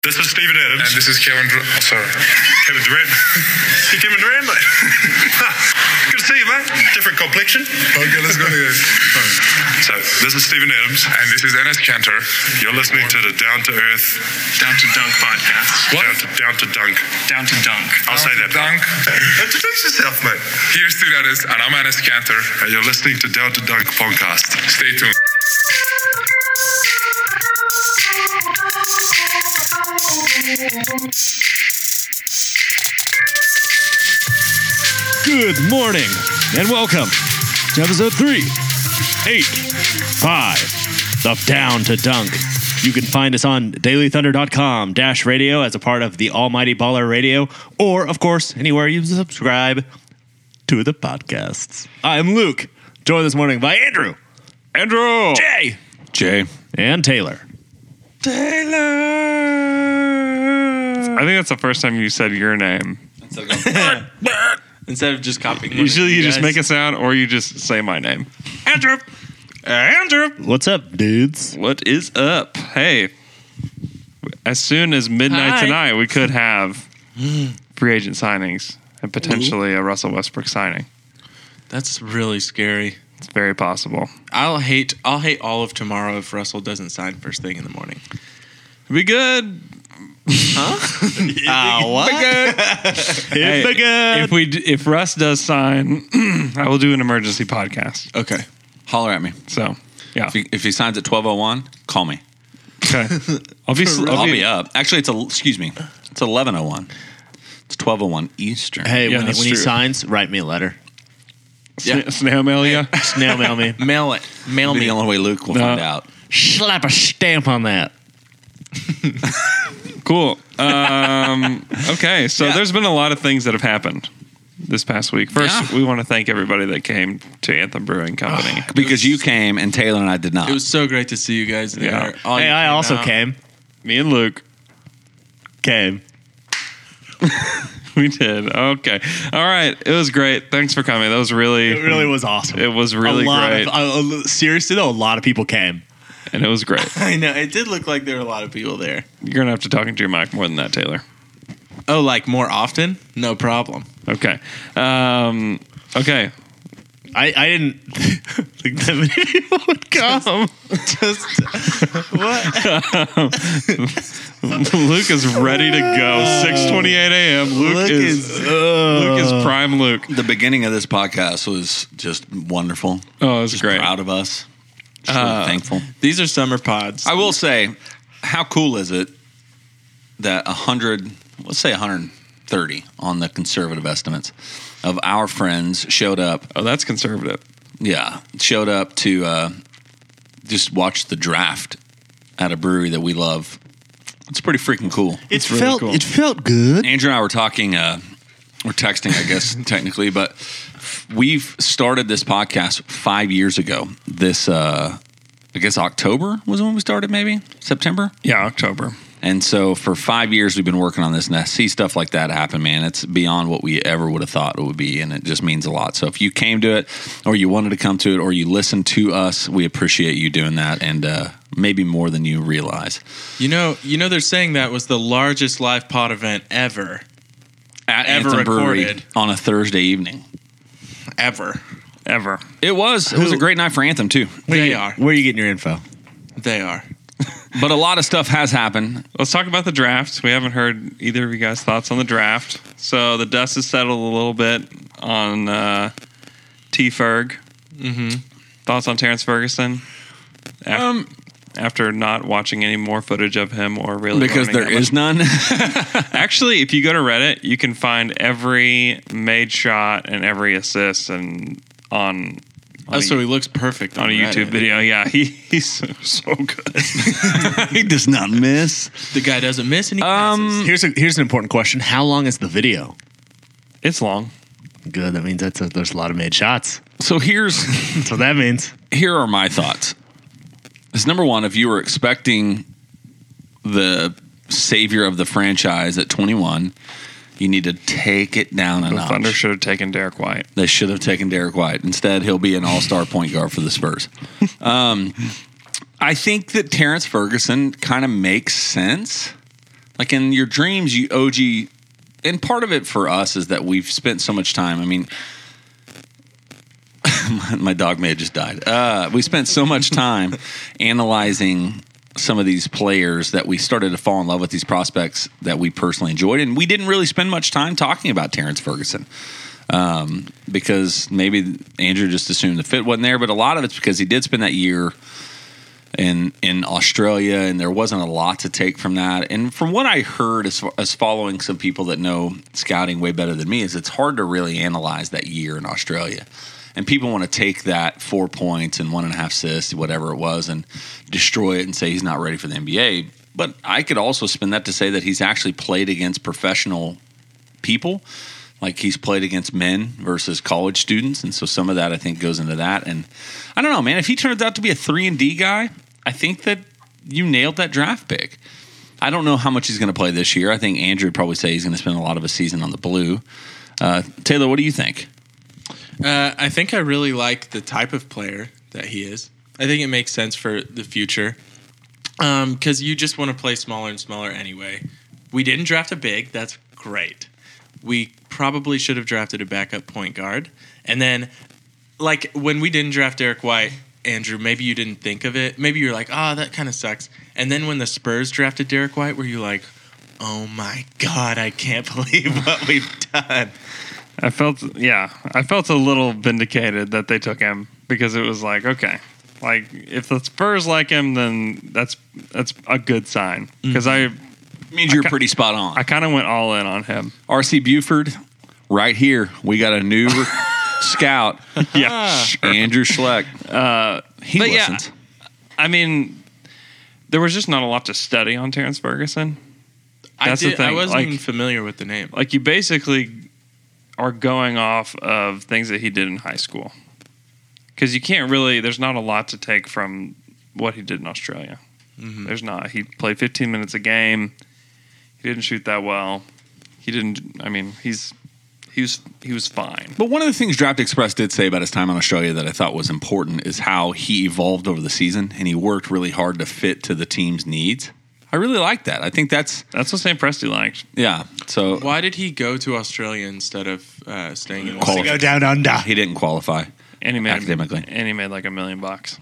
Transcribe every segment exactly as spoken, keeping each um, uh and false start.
This is Steven Adams. And this is Kevin Durant. Oh, sorry. Kevin Durant. You Kevin Durant, mate? Good to see you, mate. Different complexion. Okay, let's go again. So, this is Steven Adams. And this is Enes Kanter. You're listening to the Down to Earth, Down to Dunk podcast. Down to, down to Dunk. Down to Dunk. I'll say that. Dunk. Introduce yourself, mate. Here's Steven Adams, and I'm Enes Kanter. And you're listening to Down to Dunk podcast. Stay tuned. Good morning and welcome to episode three eighty-five of Down to Dunk. You can find us on daily thunder dot com dash radio as a part of the Almighty Baller Radio, or, of course, anywhere you subscribe to the podcasts. I am Luke, joined this morning by Andrew, Andrew, Jay, Jay, and Taylor. Taylor. I think that's the first time you said your name. Instead of just copying. Usually you, you just guys. make a sound or you just say my name. Andrew. Uh, Andrew. What's up, dudes? What is up? Hey, as soon as midnight Hi. tonight, we could have free agent signings and potentially a Russell Westbrook signing. That's really scary. It's very possible. I'll hate. I'll hate all of tomorrow if Russell doesn't sign first thing in the morning. It'd be good. Uh, what? Hey, if we d- if Russ does sign, I will do an emergency podcast. Okay. Holler at me. So yeah, If he, if he signs at twelve oh one, call me. okay. I'll be I'll, I'll be, be up. Actually, it's a excuse me. It's eleven oh one. It's twelve oh one Eastern. Hey, Yeah, when, he, that's when he true. signs, write me a letter. Sna- snail mail you. Snail mail me. Mail it. Mail That'll be me. the only way Luke will No. find out. Slap a stamp on that. Cool. Um, okay, so Yeah. there's been a lot of things that have happened this past week. First, Yeah. we want to thank everybody that came to Anthem Brewing Company. Because you came and Taylor and I did not. It was so great to see you guys there. Yeah. All Hey, you I came also out. came. Me and Luke, Came. we did. Okay. All right. It was great. Thanks for coming. That was really, It really was awesome. it was really a lot great. Of, uh, uh, seriously, though, a lot of people came. and it was great. I know. It did look like there were a lot of people there. You're going to have to talk into your mic more than that, Taylor. Oh, like more often? No problem. Okay. Um, okay. I, I didn't think that many people would come. Just what? Luke is ready to go. six twenty-eight a.m. Luke, Luke is, is- Luke is prime Luke. the beginning of this podcast was just wonderful. Oh, it was Just great. proud of us. Just Uh, really thankful. These are summer pods. I will say, how cool is it that one hundred, let's say one hundred thirty on the conservative estimates of our friends showed up. Oh, that's conservative. Yeah, showed up to uh, just watch the draft at a brewery that we love. It's pretty freaking cool. It really felt cool. it felt good. Andrew and I were talking, uh, we're texting, I guess, technically, but we've started this podcast five years ago. This, uh, I guess, October was when we started, maybe September. Yeah, October. And so for five years, we've been working on this, and I see stuff like that happen, man. It's beyond what we ever would have thought it would be, and it just means a lot. So if you came to it, or you wanted to come to it, or you listened to us, we appreciate you doing that, and uh, maybe more than you realize. You know, you know, they're saying that was the largest live pod event ever, At Ever Anthem Brewery recorded. on a Thursday evening. ever. Ever. It was. It was a great night for Anthem, too. They are. Where are you getting your info? They are. But a lot of stuff has happened. Let's talk about the draft. We haven't heard either of you guys' thoughts on the draft. So the dust has settled a little bit on uh, T. Ferg. Mm-hmm. Thoughts on Terrence Ferguson? Af- Um, after not watching any more footage of him or really because learning there that is much. none. Actually, if you go to Reddit, you can find every made shot and every assist and on, on Oh, a, so he looks perfect on a YouTube Reddit. video. Yeah, he, he's so, so good. He does not miss. The guy doesn't miss any Um, passes. Here's a here's an important question. How long is the video? It's long. Good. That means that's a, there's a lot of made shots. So here's That's what that means. here are my thoughts. Is number one, if you were expecting the savior of the franchise at twenty-one, you need to take it down a The notch. Thunder should have taken Derek White. They should have taken Derek White. Instead, he'll be an all-star point guard for the Spurs. Um, I think that Terrence Ferguson kind of makes sense. Like in your dreams, you O G, and part of it for us is that we've spent so much time. I mean, my, my dog may have just died. Uh, we spent so much time analyzing some of these players that we started to fall in love with these prospects that we personally enjoyed, and we didn't really spend much time talking about Terrence Ferguson. Um, because maybe Andrew just assumed the fit wasn't there, but a lot of it's because he did spend that year in in Australia, and there wasn't a lot to take from that. And from what I heard, as, as following some people that know scouting way better than me, is it's hard to really analyze that year in Australia. And people want to take that four points and one and a half assists, whatever it was, and destroy it and say he's not ready for the N B A. But I could also spin that to say that he's actually played against professional people. Like he's played against men versus college students, and so some of that I think goes into that. And I don't know, man. If he turns out to be a three and D guy, I think that you nailed that draft pick. I don't know how much he's going to play this year. I think Andrew would probably say he's going to spend a lot of his season on the blue. Uh, Taylor, what do you think? Uh, I think I really like the type of player that he is. I think it makes sense for the future because um, you just want to play smaller and smaller anyway. We didn't draft a big. That's great. We probably should have drafted a backup point guard. And then, like, when we didn't draft Derek White, Andrew, maybe you didn't think of it. Maybe you're like, oh, that kind of sucks. And then when the Spurs drafted Derek White, were you like, oh, my God, I can't believe what we've done. I felt, yeah, I felt a little vindicated that they took him because it was like, okay, like, if the Spurs like him, then that's that's a good sign. Because mm-hmm. I... means you're pretty spot on. I kind of went all in on him. R C Buford, right here. We got a new scout. Yeah, sure. Andrew Schleck. Uh, he but listens. Yeah, I mean, there was just not a lot to study on Terrence Ferguson. That's I did, the thing. I wasn't like, even familiar with the name. Like, you basically are going off of things that he did in high school. Because you can't really, there's not a lot to take from what he did in Australia. Mm-hmm. There's not. He played fifteen minutes a game. He didn't shoot that well. He didn't. I mean, he's he was he was fine. But one of the things Draft Express did say about his time in Australia that I thought was important is how he evolved over the season, and he worked really hard to fit to the team's needs. I really like that. I think that's that's what Saint Presti liked. Yeah. So why did he go to Australia instead of uh, staying in? Qualify. Go down under. He didn't qualify. And he made academically. And he made like a million bucks.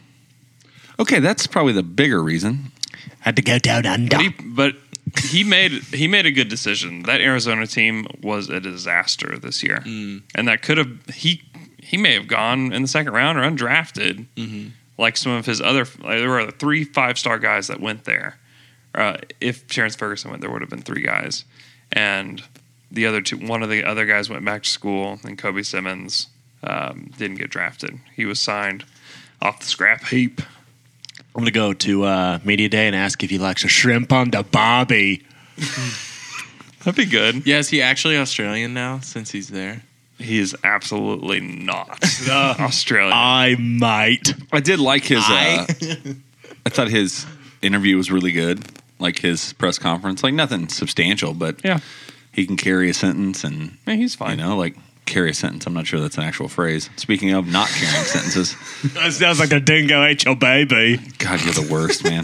Okay, that's probably the bigger reason. Had to go down under. But he, but he made he made a good decision. That Arizona team was a disaster this year, mm. and that could have he he may have gone in the second round or undrafted, mm-hmm. like some of his other. Like there were three five star guys that went there. Uh, if Terrence Ferguson went, there would have been three guys, and the other two, one of the other guys went back to school, and Kobe Simmons um, didn't get drafted. He was signed off the scrap heap. I'm going to go to uh, Media Day and ask if he likes a shrimp on the barbie. That'd be good. Yeah, is he actually Australian now since he's there? He is absolutely not uh, Australian. I might. I did like his. I, uh, I thought his interview was really good. Like his press conference, like nothing substantial, but yeah, he can carry a sentence, and yeah, he's fine. You know, like carry a sentence. I'm not sure that's an actual phrase. Speaking of not carrying sentences, that sounds like a dingo ate your baby. God, you're the worst, man.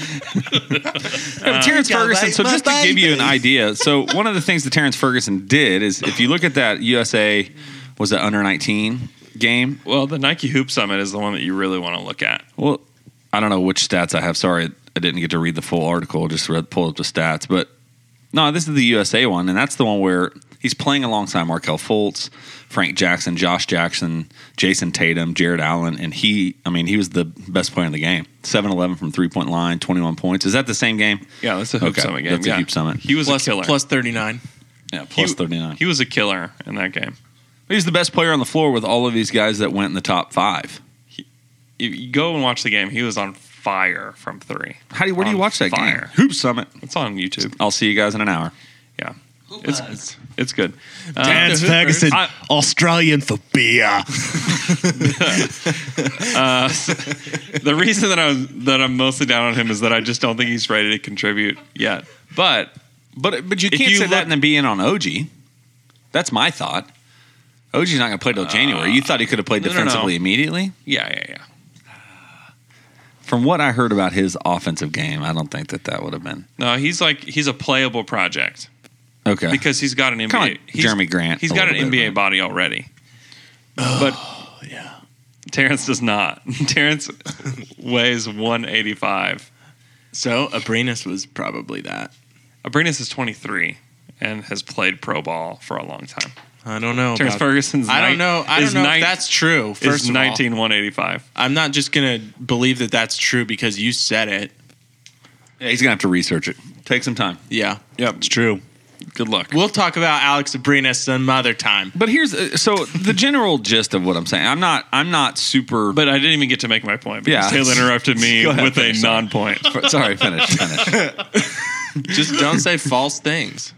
uh, Terrence Ferguson. So just to give you an idea, so one of the things that Terrence Ferguson did is, if you look at that U S A, was that under nineteen game? Well, the Nike Hoop Summit is the one that you really want to look at. Well, I don't know which stats I have. Sorry, I didn't get to read the full article. Just read, pull up the stats, but no, this is the U S A one, and that's the one where he's playing alongside Markelle Fultz, Frank Jackson, Josh Jackson, Jason Tatum, Jared Allen, and he, I mean, he was the best player in the game. seven eleven from three-point line, twenty-one points. Is that the same game? Yeah, that's a Hoop okay. Summit game. That's yeah. a Hoop Summit. He was plus, a killer. Plus thirty-nine. Yeah, plus he, thirty-nine. He was a killer in that game. He was the best player on the floor with all of these guys that went in the top five. He, if you go and watch the game, he was on fire from three. How do you, where do you watch that fire. game? Hoop Summit. It's on YouTube. I'll see you guys in an hour. Yeah. It's, it's good. Terrence uh, Ferguson, I, Australian for beer. uh, the reason that I'm that I'm mostly down on him is that I just don't think he's ready to contribute yet. But but but you if can't you say look, that and then be in on O G. That's my thought. O G's not going to play till January. You thought he could have played no, defensively no, no. immediately? Yeah, yeah, yeah. From what I heard about his offensive game, I don't think that that would have been No, he's like he's a playable project okay. because he's got an N B A. Kinda like he's- Jeremy Grant He's a got an little N B A bit, right? body already. But yeah. Terrence does not. Terrence weighs one eighty-five. So Abrinas was probably that. Abrinas is twenty-three and has played pro ball for a long time. I don't know. Terrence about- Ferguson's I don't nine- know. I is don't know nine- if that's true. First is of all, nineteen one eighty-five. I'm not just gonna believe that that's true because you said it. Yeah, he's gonna have to research it. Take some time. Yeah. Yep, it's true. Good luck. We'll talk about Alex Abrinas some other time. But here's uh, so the general gist of what I'm saying. I'm not. I'm not super. But I didn't even get to make my point because Yeah. Taylor interrupted me Go ahead, with a finish, sorry. non-point. Sorry, finish. Finish. Just don't say false things.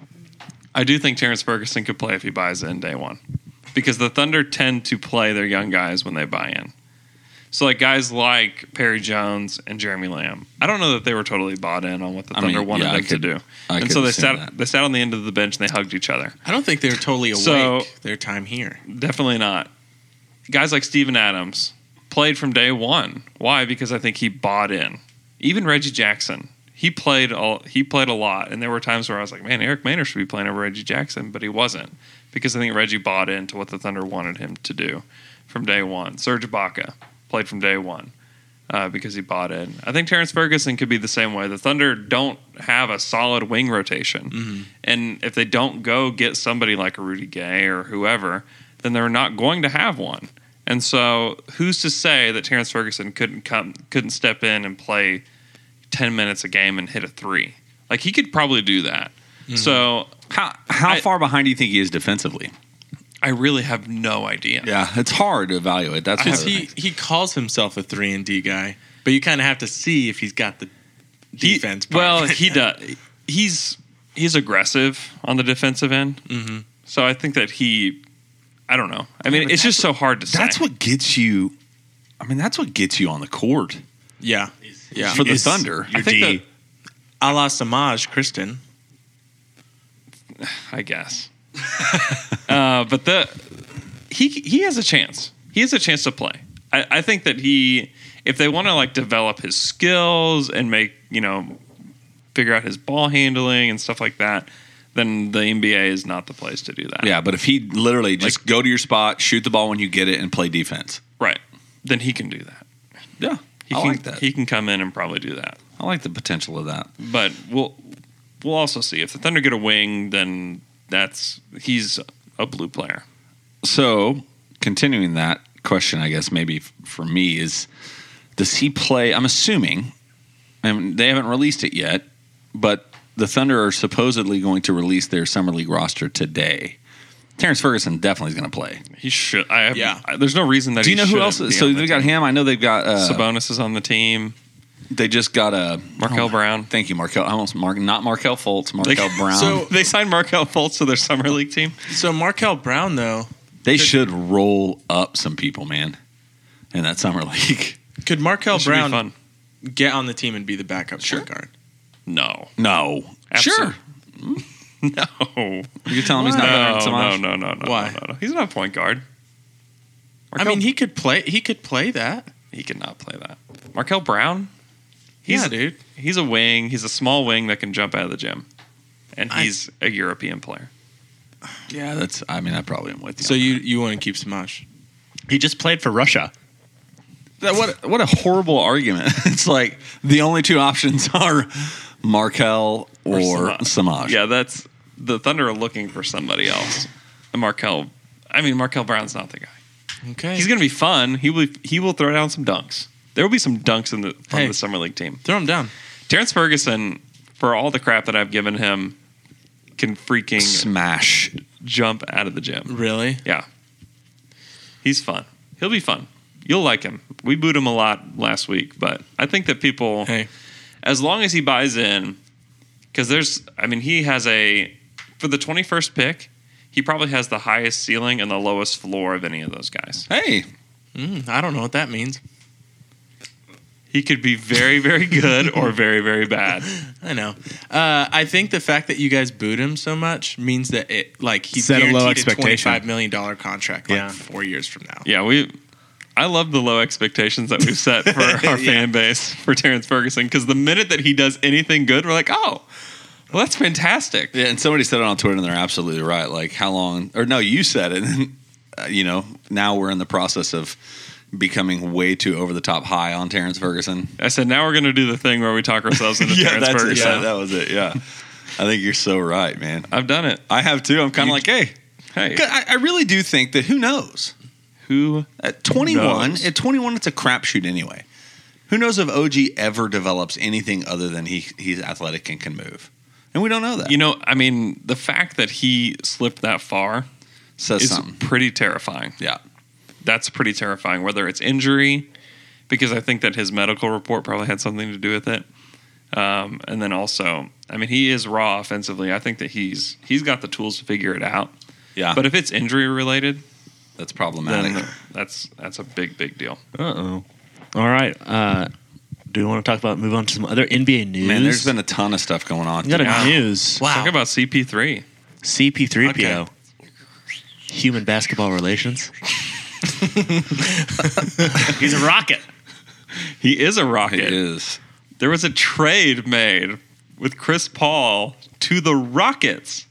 I do think Terrence Ferguson could play if he buys in day one because the Thunder tend to play their young guys when they buy in. So like guys like Perry Jones and Jeremy Lamb, I don't know that they were totally bought in on what the I Thunder mean, wanted yeah, I them could- to do, I and could so they assume sat that. they sat on the end of the bench and they hugged each other. I don't think they were totally awake So- their time here. Definitely not. Guys like Steven Adams played from day one. Why? Because I think he bought in. Even Reggie Jackson, he played all, he played a lot, and there were times where I was like, man, Eric Maynor should be playing over Reggie Jackson, but he wasn't because I think Reggie bought into what the Thunder wanted him to do from day one. Serge Ibaka played from day one uh, because he bought in. I think Terrence Ferguson could be the same way. The Thunder don't have a solid wing rotation, and if they don't go get somebody like a Rudy Gay or whoever, then they're not going to have one. And so, who's to say that Terrence Ferguson couldn't come, couldn't step in and play ten minutes a game and hit a three? Like he could probably do that. So How how I- far behind do you think he is defensively? I really have no idea. Yeah, it's hard to evaluate. That's Because one of the he, things. he calls himself a three and D guy, but you kind of have to see if he's got the He- defense. part. well, he does. He's he's aggressive on the defensive end. Mm-hmm. So I think that he. I don't know. I mean, but it's just so hard to say. That's what gets you. I mean, that's what gets you on the court yeah, yeah. for the Is Thunder. Your I think D. that- A la Samaj Kristen. I guess. uh, but the he he has a chance. He has a chance to play. I, I think that he, if they want to like develop his skills and make you know, figure out his ball handling and stuff like that, then the N B A is not the place to do that. Yeah, but if he literally just go to your spot, shoot the ball when you get it, and play defense. right. Then he can do that. Yeah, He I can, like that. He can come in and probably do that. I like the potential of that. But we'll we'll also see if the Thunder get a wing, then that's he's a blue player. So, continuing that question, I guess maybe f- for me is, does he play? I'm assuming, and they haven't released it yet, but the Thunder are supposedly going to release their summer league roster today. Terrence Ferguson definitely is going to play. He should. I have. Yeah. I, there's no reason that. Do you he know who shouldn't else? be So on the they've got team. him. I know they've got uh, Sabonis is on the team. They just got a Markel Brown. Thank you, Markel. I almost Mark, not Markel Fultz, Markel Brown. So- They signed Markel Fultz to their summer league team. So Markel Brown, though, they should roll up some people, man, in that summer league. could Markel It should be Brown fun. get on the team and be the backup point guard? No. No, Absolutely. sure. No. You're telling me he's not better No, than Samaj? no, no, no, no. Why? No, no, no. He's not a point guard. I Markel- mean, he could play. He could play that. he could not play that. Markel Brown. He's yeah, dude. He's a wing. He's a small wing that can jump out of the gym, and I- he's a European player. Yeah, that's. I mean, I probably am with you. So you you want to keep Samaj? He just played for Russia. That- what what a horrible argument. It's like the only two options are Markel or, Samaj. Samaj. Yeah, that's the Thunder are looking for somebody else. And Markel, I mean, Markel Brown's not the guy. Okay. He's going to be fun. He will he will throw down some dunks. There will be some dunks in the from Hey. the summer league team. throw him down. Terrence Ferguson, for all the crap that I've given him, can freaking Smash. jump out of the gym. Really? Yeah, he's fun. He'll be fun. You'll like him. We booed him a lot last week, but I think that people, Hey, as long as he buys in, because there's, I mean, he has a, for the twenty-first pick, he probably has the highest ceiling and the lowest floor of any of those guys. Hey, mm, I don't know what that means. He could be very, very good or very, very bad. I know. Uh, I think the fact that you guys booed him so much means that it like he's Set a low guaranteed a expectation. twenty-five million dollar contract like Yeah. four years from now. Yeah, we I love the low expectations that we've set for our fan base for Terrence Ferguson, because the minute that he does anything good, we're like, oh, well, that's fantastic. Yeah, and somebody said it on Twitter, and they're absolutely right. Like, how long? Or no, you said it. And, uh, you know, now we're in the process of becoming way too over the top high on Terrence Ferguson. I said, now we're going to do the thing where we talk ourselves into yeah, Terrence that's Ferguson. It. Yeah, that was it. Yeah, I think you're so right, man. I've done it. I have too. I'm kind You- of like, hey, Hey, I, I really do think that who knows? who At twenty-one, knows? at twenty-one, it's a crapshoot anyway. Who knows if O G ever develops anything other than he he's athletic and can move? And we don't know that. You know, I mean, the fact that he slipped that far Says is something. pretty terrifying. Yeah. That's pretty terrifying, whether it's injury, because I think that his medical report probably had something to do with it. Um, and then also, I mean, he is raw offensively. I think that he's he's got the tools to figure it out. Yeah. But if it's injury related, that's problematic. then that's that's a big, big deal. Uh-oh. All right. Uh, do we want to talk about, move on to some other N B A news? Man, there's been a ton of stuff going on. We got a Wow. news. Talk about C P three. C P three P O. Okay. Human basketball relations. He's a rocket. He is a rocket. It is. There was a trade made with Chris Paul to the Rockets.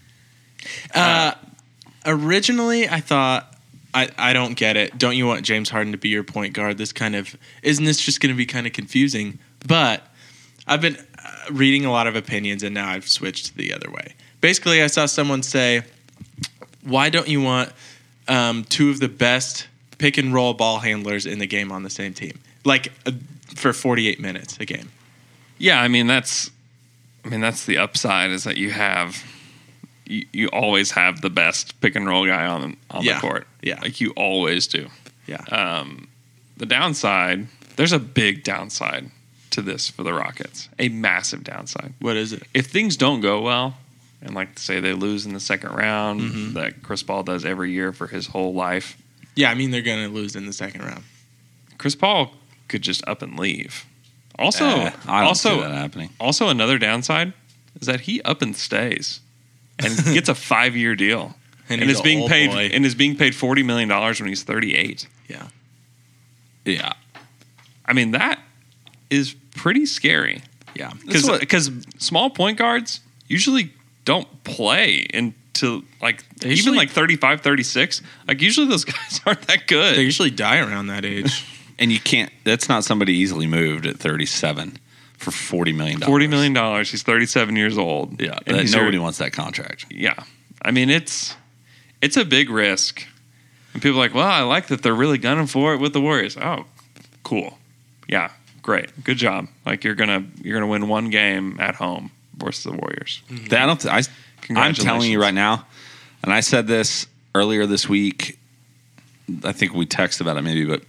Uh, originally, I thought, I, I don't get it. Don't you want James Harden to be your point guard? This kind of, isn't this just going to be kind of confusing? But I've been uh, reading a lot of opinions, and now I've switched the other way. Basically, I saw someone say, why don't you want um, two of the best pick and roll ball handlers in the game on the same team? Like uh, for forty-eight minutes a game. Yeah, I mean that's, I mean that's the upside, is that you have, you, you always have the best pick and roll guy on on Yeah. the court. Yeah. like you always do. Yeah. Um, the downside, there's a big downside to this for the Rockets, a massive downside. What is it? If things don't go well, and like say they lose in the second round, Mm-hmm. that Chris Paul does every year for his whole life, Yeah, I mean, they're going to lose in the second round. Chris Paul could just up and leave. Also, Uh, I don't also, see that happening. also another downside is that he up and stays and gets a five year deal, And and, he's is an being old paid boy. and is being paid forty million dollars when he's thirty eight. Yeah. Yeah. I mean that is pretty scary Yeah. because what- because small point guards usually don't play until like even usually- like thirty-five, thirty-six. Like usually those guys aren't that good. They usually die around that age. And you can't, that's not somebody easily moved at thirty-seven for forty million dollars. forty million dollars. He's thirty-seven years old. Yeah. And That, he's nobody your- wants that contract. Yeah. I mean, it's it's a big risk. And people are like, well, I like that they're really gunning for it with the Warriors. Oh, cool. Yeah, great. Good job. Like you're gonna you're gonna win one game at home versus the Warriors. That I don't, I, I'm Congratulations. telling you right now, and I said this earlier this week, I think we texted about it maybe, but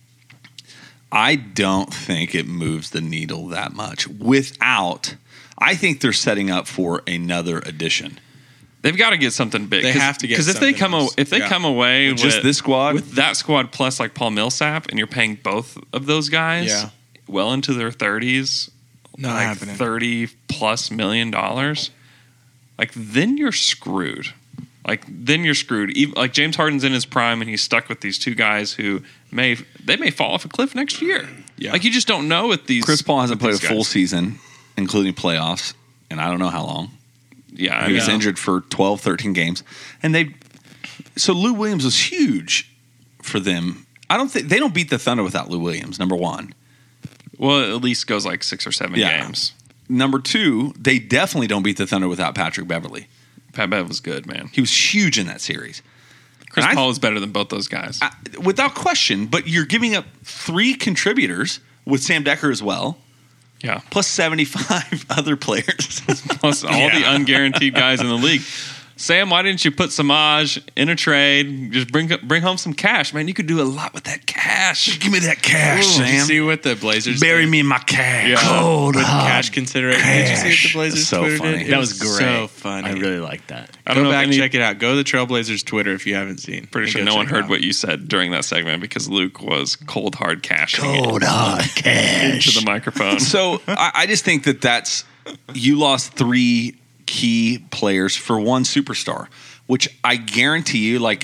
I don't think it moves the needle that much without, I think they're setting up for another addition. They've got to get something big. They have to get because if they something come else. a, if they Yeah. come away Just with, this squad? with that squad plus like Paul Millsap, and you're paying both of those guys Yeah. well into their thirties, Not like happening. thirty plus million dollars, like then you're screwed. Like then you're screwed. Even, like James Harden's in his prime, and he's stuck with these two guys who may they may fall off a cliff next year. Yeah. Like you just don't know with these. Chris Paul hasn't with played a these full guys. season, including playoffs, and I don't know how long. Yeah, I He mean, was injured for twelve, thirteen games. And they so Lou Williams was huge for them. I don't think they don't beat the Thunder without Lou Williams, number one. well, at least goes like six or seven Yeah. games. Number two, they definitely don't beat the Thunder without Patrick Beverly. Pat Bev was good, man. He was huge in that series. Chris And I- Paul is better than both those guys. I, without question, but you're giving up three contributors with Sam Decker as well, yeah. plus seventy-five other players. Plus all the unguaranteed guys in the league. Sam, why didn't you put Samaj in a trade? Just bring bring home some cash, man. You could do a lot with that cash. Give me that cash, Did you see what the Blazers Bury did me in my cash. Yeah. Cold with hard cash consideration? Did you see what the Blazers So Twitter funny. did? It That was great. So funny. I really like that. I don't Go know back, if any, check it out. Go to the Trailblazers Twitter if you haven't seen. Pretty And sure go no one check it heard out. what you said during that segment because Luke was cold hard cashing it Cold hard cash. into the microphone. So I, I just think that that's you lost three key players for one superstar, which I guarantee you, like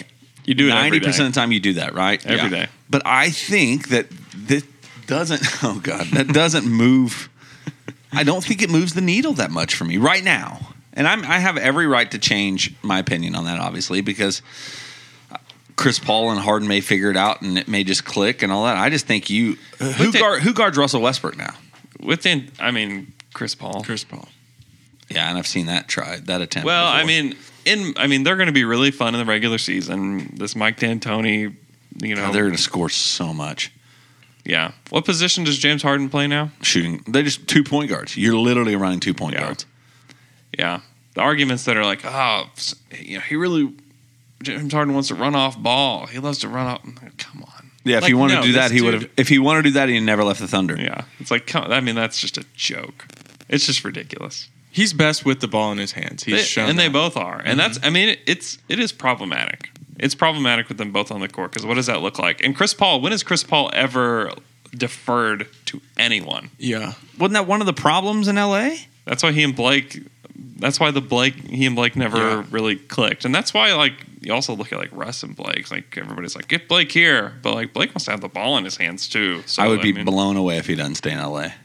You do it every ninety percent day. of the time you do that, right? Every day. But I think that this doesn't, oh God, that doesn't move. I don't think it moves the needle that much for me right now. And I'm, I have every right to change my opinion on that, obviously, because Chris Paul and Harden may figure it out and it may just click and all that. I just think you, who, the- guard, who guards Russell Westbrook now? Within, I mean, Chris Paul. Chris Paul. Yeah, and I've seen that try, that attempt. Well, before. I mean, in I mean, they're going to be really fun in the regular season. This Mike D'Antoni, you know, they're going to score so much. yeah. What position does James Harden play now? Shooting, they're just two point guards. You're literally running two point Yeah. guards. Yeah, the arguments that are like, oh, you know, he really James Harden wants to run off ball. He loves to run off. I'm like, come on. Yeah, if Like, he wanted no, to do that, this he would dude- have. If he wanted to do that, he never left the Thunder. Yeah, it's like, come, I mean, that's just a joke. It's just ridiculous. He's best with the ball in his hands. He's They- shown and they that. both are, and that's. I mean, it, it's it is problematic. It's problematic with them both on the court because what does that look like? And Chris Paul, when has Chris Paul ever deferred to anyone? Yeah. Wasn't that one of the problems in L A? That's why he and Blake. That's why the Blake he and Blake never Yeah. really clicked, and that's why like you also look at like Russ and Blake. Like everybody's like, get Blake here, but like Blake wants to have the ball in his hands too. So, I would be mean, blown away if he doesn't stay in L A.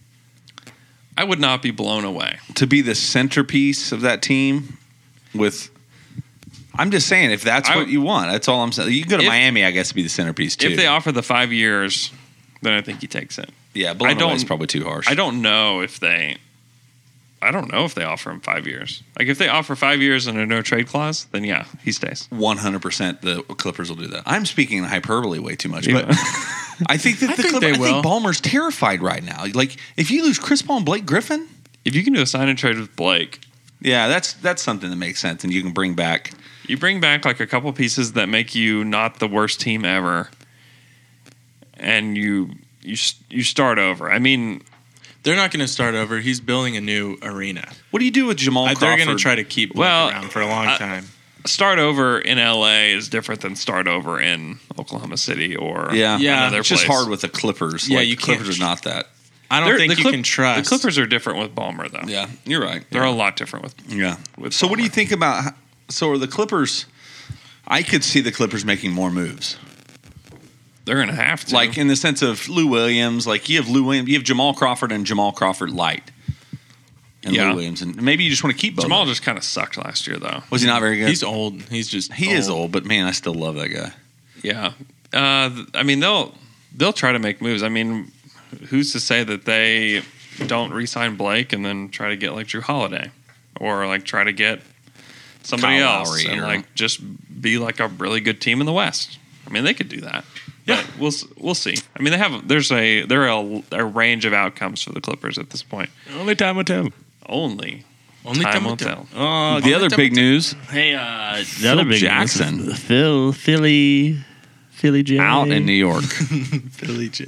I would not be blown away. To be the centerpiece of that team with. I'm just saying, if that's I- what you want, that's all I'm saying. You can go to If- Miami, I guess, to be the centerpiece too. If they offer the five years, then I think he takes it. yeah, blown I don't- away is probably too harsh. I don't know if they. I don't know if they offer him five years. Like if they offer five years and a no trade clause, then yeah, he stays. one hundred percent the Clippers will do that. I'm speaking in hyperbole way too much, Yeah. but I think that I the think Clippers, they I will. think Ballmer's terrified right now. Like if you lose Chris Paul and Blake Griffin, If you can do a sign and trade with Blake, yeah, that's that's something that makes sense, and you can bring back. you bring back like a couple pieces that make you not the worst team ever, and you you you start over. I mean, They're not going to start over. He's building a new arena. What do you do with Jamal Uh, Crawford? They're going to try to keep Blake Well, around for a long uh, time. start over in L A is different than start over in Oklahoma City or Yeah, Yeah, another It's just place. hard with the Clippers. Yeah, Like, you the Clippers can't- are not that. I don't They're- think the you Clip- can trust. The Clippers are different with Ballmer though. Yeah, you're right. They're a lot different with. Yeah. with So what do you Ballmer. think about? So are the Clippers? I could see the Clippers making more moves, They're going to have to. like in the sense of Lou Williams. Like you have Lou Williams, you have Jamal Crawford and Jamal Crawford light, and Yeah. Lou Williams, and maybe you just want to keep both. Jamal of them. just kind of sucked last year though. Was he not very good? He's old. He's just he is old, but man, I still love that guy. Yeah, uh, th- I mean they'll they'll try to make moves. I mean, who's to say that they don't re-sign Blake and then try to get like Drew Holiday, or like try to get somebody Kyle else Lowry and or- like just be like a really good team in the West. I mean, they could do that. Yeah. But we'll s- we'll see. I mean, they have there's a there are a, a range of outcomes for the Clippers at this point. Only time will tell. Only Only time time will will tell. Oh, The other big news hey, uh, the Phil other big Jackson. news, Phil, Philly, Philly J. out in New York. Philly J.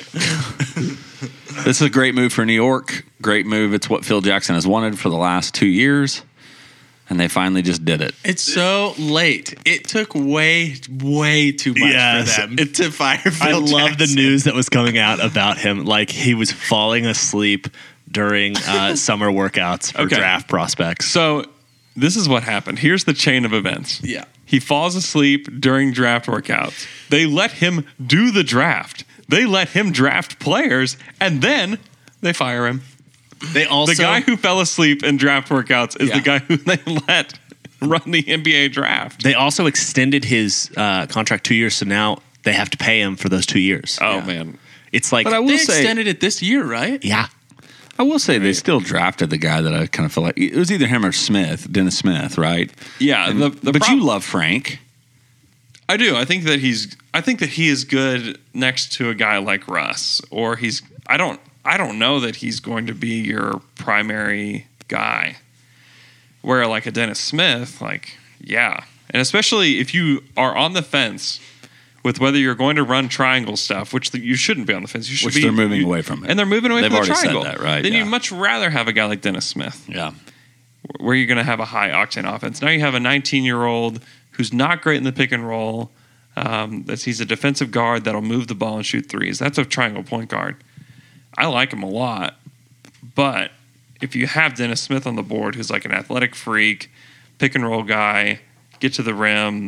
This is a great move for New York. Great move. It's what Phil Jackson has wanted for the last two years, and they finally just did it. It's so late. It took way, way too much Yes. for them to fire Phil I love the Jackson. news that was coming out about him. Like he was falling asleep during uh, summer workouts for Okay. draft prospects. So this is what happened. Here's the chain of events. Yeah. He falls asleep during draft workouts. They let him do the draft. They let him draft players, and then they fire him. They also The guy who fell asleep in draft workouts is Yeah. the guy who they let run the N B A draft. they also extended his uh, contract two years, so now they have to pay him for those two years. Oh Yeah. man, It's like But I will They say, extended it this year, right? yeah, I will say they still drafted the guy that I kind of feel like it was either him or Smith, Dennis Smith, right? yeah. And- The, the but prob- you love Frank. I do. I think that he's. I think that he is good next to a guy like Russ, or he's. I don't. I don't know that he's going to be your primary guy. Where like a Dennis Smith, like yeah, and especially if you are on the fence with whether you're going to run triangle stuff, which you shouldn't be on the fence. You should Which be. they're moving you- away from it. and they're moving away They've from the already said triangle. that, right? Then Yeah. you'd much rather have a guy like Dennis Smith, Yeah. where you're going to have a high octane offense. Now you have a nineteen year old who's not great in the pick and roll. Um, that's he's a defensive guard that'll move the ball and shoot threes. That's a triangle point guard. I like him a lot, but if you have Dennis Smith on the board, who's like an athletic freak, pick and roll guy, get to the rim,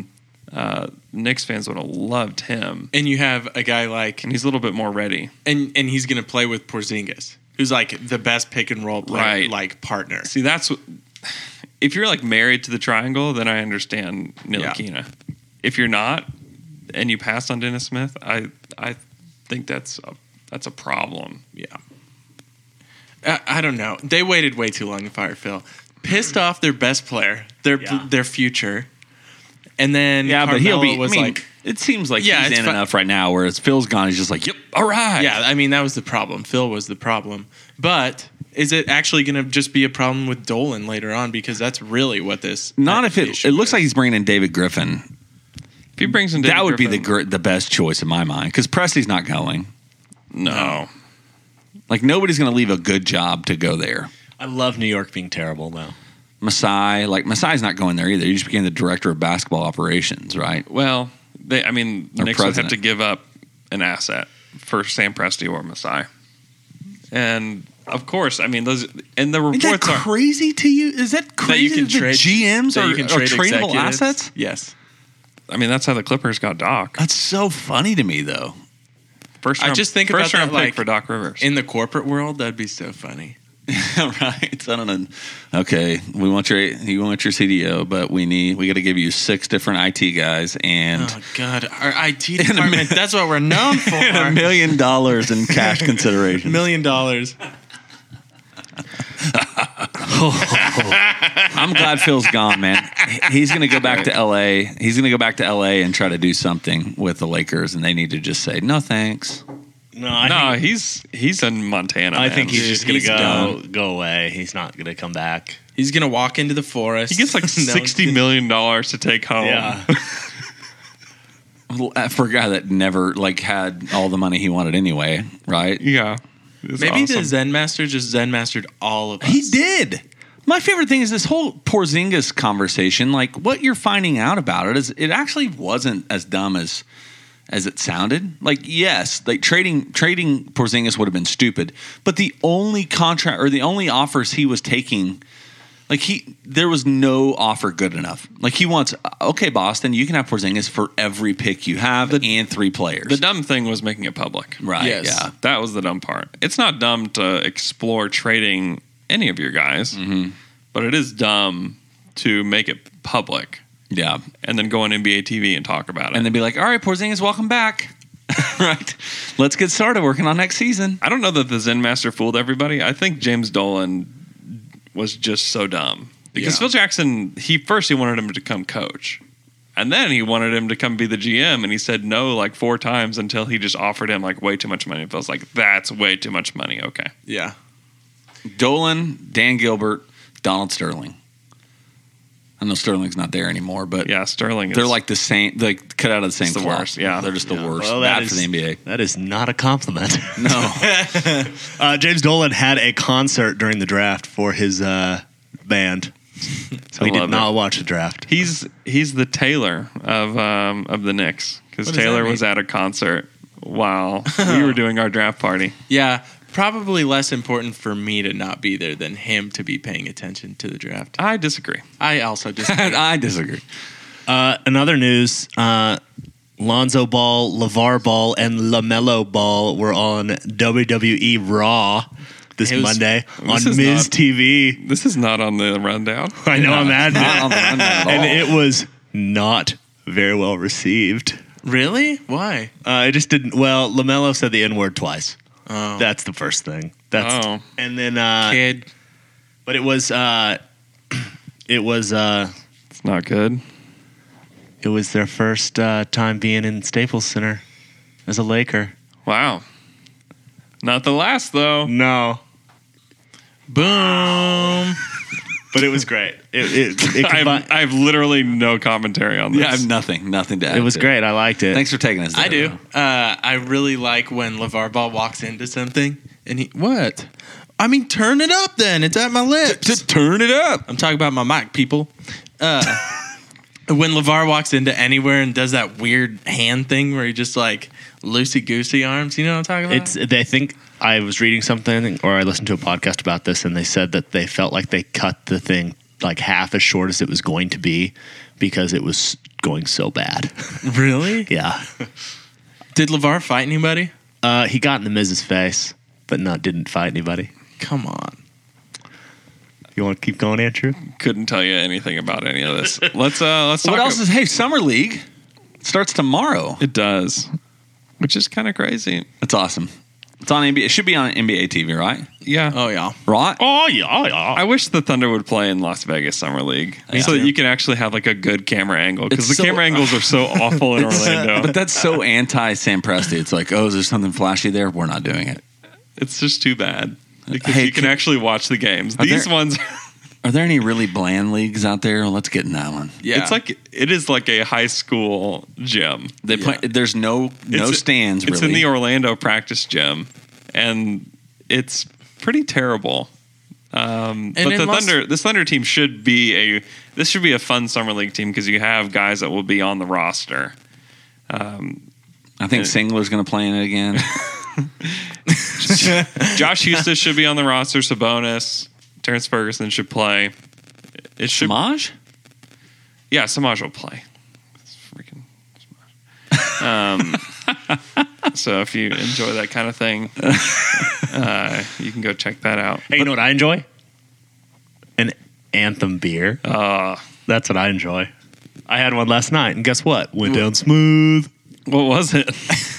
uh, Knicks fans would have loved him. And you have a guy like, And he's a little bit more ready. and and he's going to play with Porzingis, who's like the best pick and roll player, Right. like partner. See, that's what, if you're like married to the triangle, then I understand Yeah. Ntilikina. If you're not, and you pass on Dennis Smith, I I think that's a, that's a problem. Yeah. I, I don't know. They waited way too long to fire Phil. Pissed off their best player, their Yeah. their future, and then Yeah, but he'll Carmelo be. was I mean, like, it seems like Yeah, he's it's in fi- enough right now. Whereas Phil's gone, he's just like, "Yep, all right." yeah. I mean, that was the problem. Phil was the problem. But is it actually going to just be a problem with Dolan later on? Because that's really what this. Not if it. issue It looks is. like he's bringing in David Griffin. If he brings in David that would be the Griffin- gr- the best choice in my mind because Presley's not going. no. Like nobody's going to leave a good job to go there. I love New York being terrible though. Masai, like Masai's not going there either. He just became the director of basketball operations, right? Well, they. I mean, Or Knicks would have president. to give up an asset for Sam Presti or Masai, and of course, I mean those. And the Isn't that reports are crazy to you? Is that crazy? can that the trade- G Ms that are, you can are trade tradable executives. assets. Yes. I mean, that's how the Clippers got Doc. That's so funny to me, though. First I round, just think first about round that, pick like, for Doc Rivers. In the corporate world, that'd be so funny. Right? I don't know. Okay, we want your you want your C D O, but we need we got to give you six different I T guys and Oh God, our I T department. That's what we're known for. a million dollars in cash consideration. million dollars. I'm glad Phil's gone, man. He's going to go back to L A. He's going to go back to L A and try to do something with the Lakers, and they need to just say no thanks. No, I no, think, he's he's in Montana. I man. think he's Dude, just gonna he's go done. go away. He's not gonna come back. He's gonna walk into the forest. he gets like No, sixty million dollars to take home. Yeah. For a guy that never like had all the money he wanted anyway, right? yeah. It's Maybe awesome. the Zen Master just Zen Mastered all of us. He did. My favorite thing is this whole Porzingis conversation. Like what you're finding out about it is it actually wasn't as dumb as as it sounded. Like yes, like trading trading Porzingis would have been stupid, but the only contract or the only offers he was taking, like he there was no offer good enough. Like he wants okay, Boston, you can have Porzingis for every pick you have and three players. The dumb thing was making it public. right? Yes. Yeah. That was the dumb part. It's not dumb to explore trading any of your guys, Mm-hmm. but it is dumb to make it public Yeah. and then go on N B A T V and talk about it. And then be like, all right, Porzingis, welcome back. Right. Let's get started working on next season. I don't know that the Zen Master fooled everybody. I think James Dolan was just so dumb because Yeah. Phil Jackson, he first he wanted him to become coach, and then he wanted him to come be the G M, and he said no like four times until he just offered him like way too much money. Phil's like, that's way too much money. Okay, Yeah. Dolan, Dan Gilbert, Donald Sterling. I know Sterling's not there anymore, but yeah, Sterling. Is, they're like the same, like cut out of the same It's the cloth. worst, yeah. They're just the worst. Well, that Bad for is- the N B A. That is not a compliment. No. uh, James Dolan had a concert during the draft for his uh, band, so he I did love not it. watch the draft. he's he's the Taylor of um, of the Knicks because What does Taylor that was at a concert while we were doing our draft party. Yeah. Probably less important for me to not be there than him to be paying attention to the draft. I disagree. I also disagree. I disagree. Uh, another news: uh, Lonzo Ball, LeVar Ball, and LaMelo Ball were on W W E Raw this It was- Monday This on is Miz not- T V. This is not on the rundown. I know I'm mad, Not on the rundown at all. and it was not very well received. Really? Why? Uh, it just didn't. Well, LaMelo said the N word twice. Oh. That's the first thing. That's Oh. and then uh, Kid. but it was uh, it was uh, It's not good. it was their first uh, time being in Staples Center as a Laker. Wow. Not the last though. No, Boom. but it was great. It it, it, I combi- have, I have literally no commentary on this. Yeah, I have nothing, nothing to add. it was to great. I liked it. Thanks for taking us there. I do. Uh, I really like when LeVar Ball walks into something and he, what? I mean, turn it up then. It's at my lips. Just turn it up. I'm talking about my mic, people. Uh, when LeVar walks into anywhere and does that weird hand thing where he just like loosey goosey arms, you know what I'm talking about? It's. They think I was reading something or I listened to a podcast about this, and they said that they felt like they cut the thing like half as short as it was going to be because it was going so bad. Really? Yeah. Did LeVar fight anybody? Uh, he got in the Miz's face, but not didn't fight anybody. Come on. You want to keep going, Andrew? Couldn't tell you anything about any of this. Let's uh let's talk What else ab- is? Hey, Summer League starts tomorrow. It does, which is kind of crazy. It's awesome. It's on N B A. It should be on N B A T V, right? Yeah. Oh, yeah. Right? Oh yeah, oh, yeah. I wish the Thunder would play in Las Vegas Summer League so that you can actually have like a good camera angle because the It's so- camera angles are so awful in Orlando. But that's so anti Sam Presti. It's like, oh, is there something flashy there? We're not doing it. It's just too bad because Hey, you can can- actually watch the games. Are These there- ones, Are there any really bland leagues out there? Well, let's get in that one. Yeah. it's like it is like a high school gym. They play. There's no no It's- stands. It's really. in the Orlando practice gym, and it's pretty terrible. Um, but it the must- Thunder, this Thunder team should be a. This should be a fun summer league team because you have guys that will be on the roster. I think Singler's going to play in it again. Josh Houston should be on the roster. Sabonis, Terrence Ferguson should play. It should. Samaj? Yeah, Samaj will play. It's freaking Samaj. Um, so if you enjoy that kind of thing, uh, you can go check that out. Hey, you know what I enjoy? An Anthem beer. Uh, That's what I enjoy. I had one last night, and guess what? Went down smooth. what was it?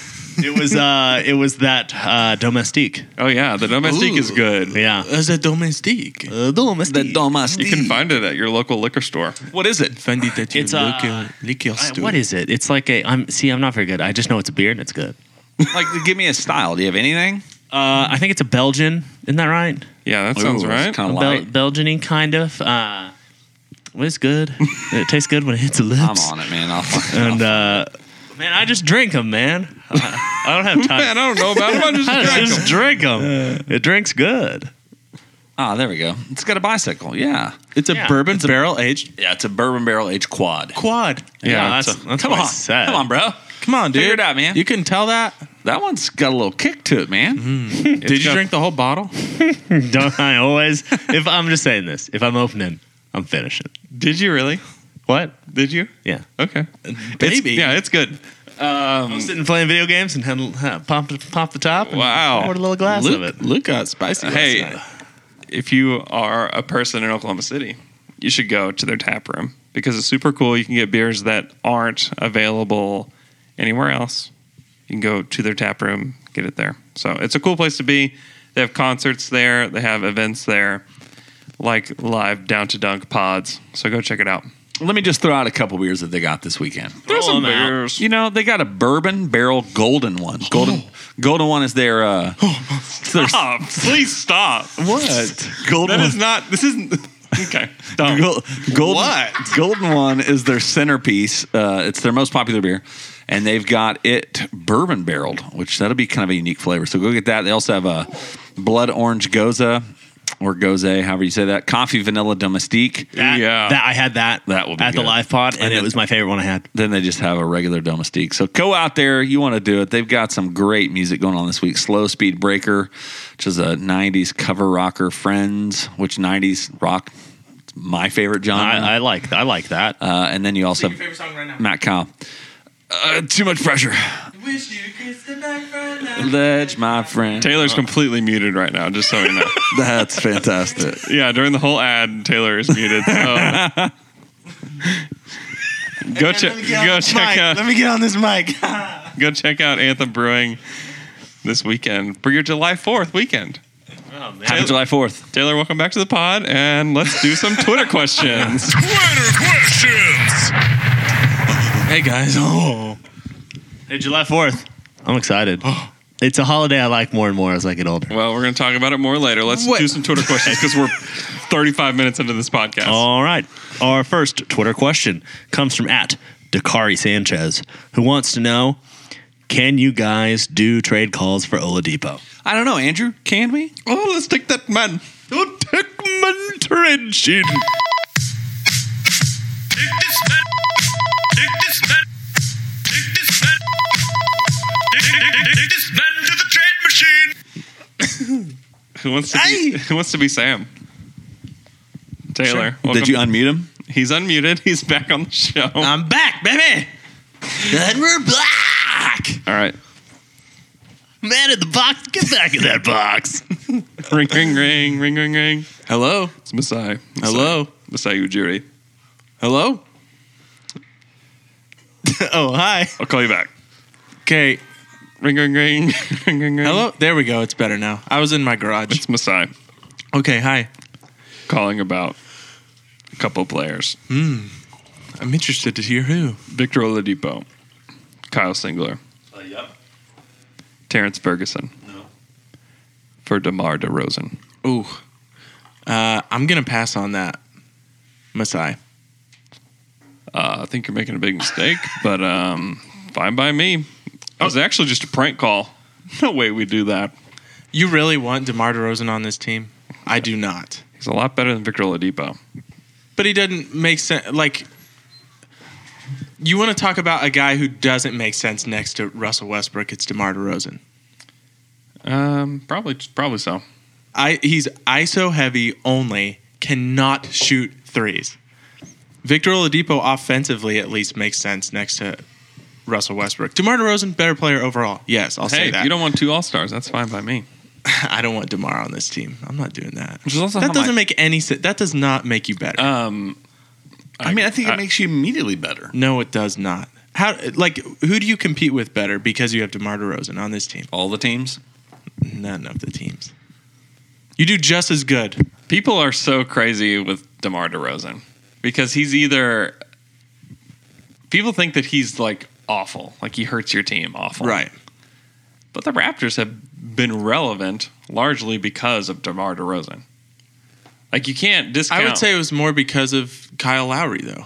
It was uh, it was that uh, Domestique. Oh yeah, the domestique is Ooh. good. Yeah, That's a domestique. uh, Domestique. The domestique. You can find it at your local liquor store. What is it? Fendi that you It's, uh, liquor, liquor I- store. what is it? It's like a. I'm see. I'm not very good. I just know it's a beer and it's good. Like, give me a style. Do you have anything? Uh, I think it's a Belgian. Isn't that right? Yeah, that sounds Ooh, right. it's kind A of Bel- light. Belgian-y kind of. Uh, well, it's good. It tastes good when it hits the lips. I'm on it, man. I'll And uh, man, I just drink them, man. I, I don't have time. Man, I don't know about it. I just I drank just them. drink them. It drinks good. Ah, there we go. It's got a bicycle. Yeah. It's a Yeah. bourbon barrel aged Yeah, it's a bourbon barrel aged quad. quad. Yeah, that's, it's a- that's Come what I on. said. Come on, bro. Come on, dude. Figure it out, man. You can tell that. That one's got a little kick to it, man. Did you got- drink the whole bottle? Don't I always? If I'm just saying this, if I'm opening, I'm finishing. Did you really? What? Did you? Yeah. Okay. It's, Baby. yeah, it's good. I'm sitting playing video games and had, had pop pop the top. And Wow. poured a little glass of Luke, it. Luke got spicy. last Hey, night. if you are a person in Oklahoma City, you should go to their tap room because it's super cool. You can get beers that aren't available anywhere else. You can go to their tap room, get it there. So it's a cool place to be. They have concerts there. They have events there, like live Down to Dunk pods. So go check it out. Let me just throw out a couple beers that they got this weekend. There's Throw some 'em out. beers. You know, they got a bourbon barrel golden one. Golden golden one is their uh it's their Stop. Please stop. what? Golden That one. is not. This isn't. Okay. Dumb. Gol- golden, What? Golden one is their centerpiece. Uh, it's their most popular beer, and they've got it bourbon barreled, which that'll be kind of a unique flavor. So go get that. They also have a blood orange goza or goze, however you say that. Coffee vanilla domestique. That, Yeah. that I had that. That will be at the good. live pod, and, And it then- was my favorite one I had. Then they just have a regular domestique. So go out there. You want to do it. They've got some great music going on this week. Slow Speed Breaker, which is a nineties cover rocker. Friends, which nineties rock. It's my favorite genre. I, I like I like that. uh, and then you also have favorite song right now. Matt Kyle. Uh, too much pressure. Wish you could step back from now. Ledge, my friend. Taylor's completely muted right now, just so you know. That's fantastic. Yeah, during the whole ad, Taylor is muted. So. go check. Go check out. Let me get on this mic. Go check out Anthem Brewing this weekend for your July fourth weekend. Happy July fourth. Taylor, welcome back to the pod, and let's do some Twitter questions. Twitter questions. Hey guys. Oh. Hey, July fourth. I'm excited. It's a holiday I like more and more as I get older. Well, we're going to talk about it more later. Let's What? do some Twitter questions because we're thirty-five minutes into this podcast. All right. Our first Twitter question comes from at Dakari Sanchez, who wants to know, can you guys do trade calls for Oladipo? I don't know, Andrew. Can we? Oh, let's take that man. Oh, Tickman Trenching. Take this man. Take this man. Take this man. Take, take, take, take this man to the trade machine. Who wants to be? Who wants to be Sam? Taylor. Sure. Welcome. Did you unmute him? He's unmuted. He's back on the show. I'm back, baby. And we're back. All right. Man in the box, get back in that box. Ring, ring, ring, ring, ring, ring. Hello. It's Masai. Masai. Hello. Masai Ujiri. Hello. Oh, hi. I'll call you back. Okay. Ring, ring, ring, ring, ring, ring. Hello. There we go. It's better now. I was in my garage. It's Masai Okay. Hi. calling about a couple players. I'm interested to hear who. Victor Oladipo. Kyle Singler. Uh, yep. Terrence Ferguson. No. For DeMar DeRozan. Ooh. Uh, I'm gonna pass on that. Masai. Uh, I think you're making a big mistake, but um, fine by me. It was actually just a prank call. No way we do that. You really want DeMar DeRozan on this team? I do not. He's a lot better than Victor Oladipo. But he doesn't make sense. Like, you want to talk about a guy who doesn't make sense next to Russell Westbrook? It's DeMar DeRozan. Um, probably, probably so. I he's I S O heavy only, cannot shoot threes. Victor Oladipo offensively at least makes sense next to Russell Westbrook. DeMar DeRozan, better player overall. Yes, I'll say Hey, that. you don't want two All Stars. That's fine by me. I don't want DeMar on this team. I'm not doing that. Which is also That how doesn't my- make any sense. That does not make you better. Um, I mean, I think it I- makes you immediately better. no, it does not. How like who do you compete with better because you have DeMar DeRozan on this team? All the teams. None of the teams. You do just as good. people are so crazy with DeMar DeRozan because he's either people think that he's like awful, like he hurts your team awful, Right. But the Raptors have been relevant largely because of DeMar DeRozan. Like you can't discount. I would say it was more because of Kyle Lowry, though.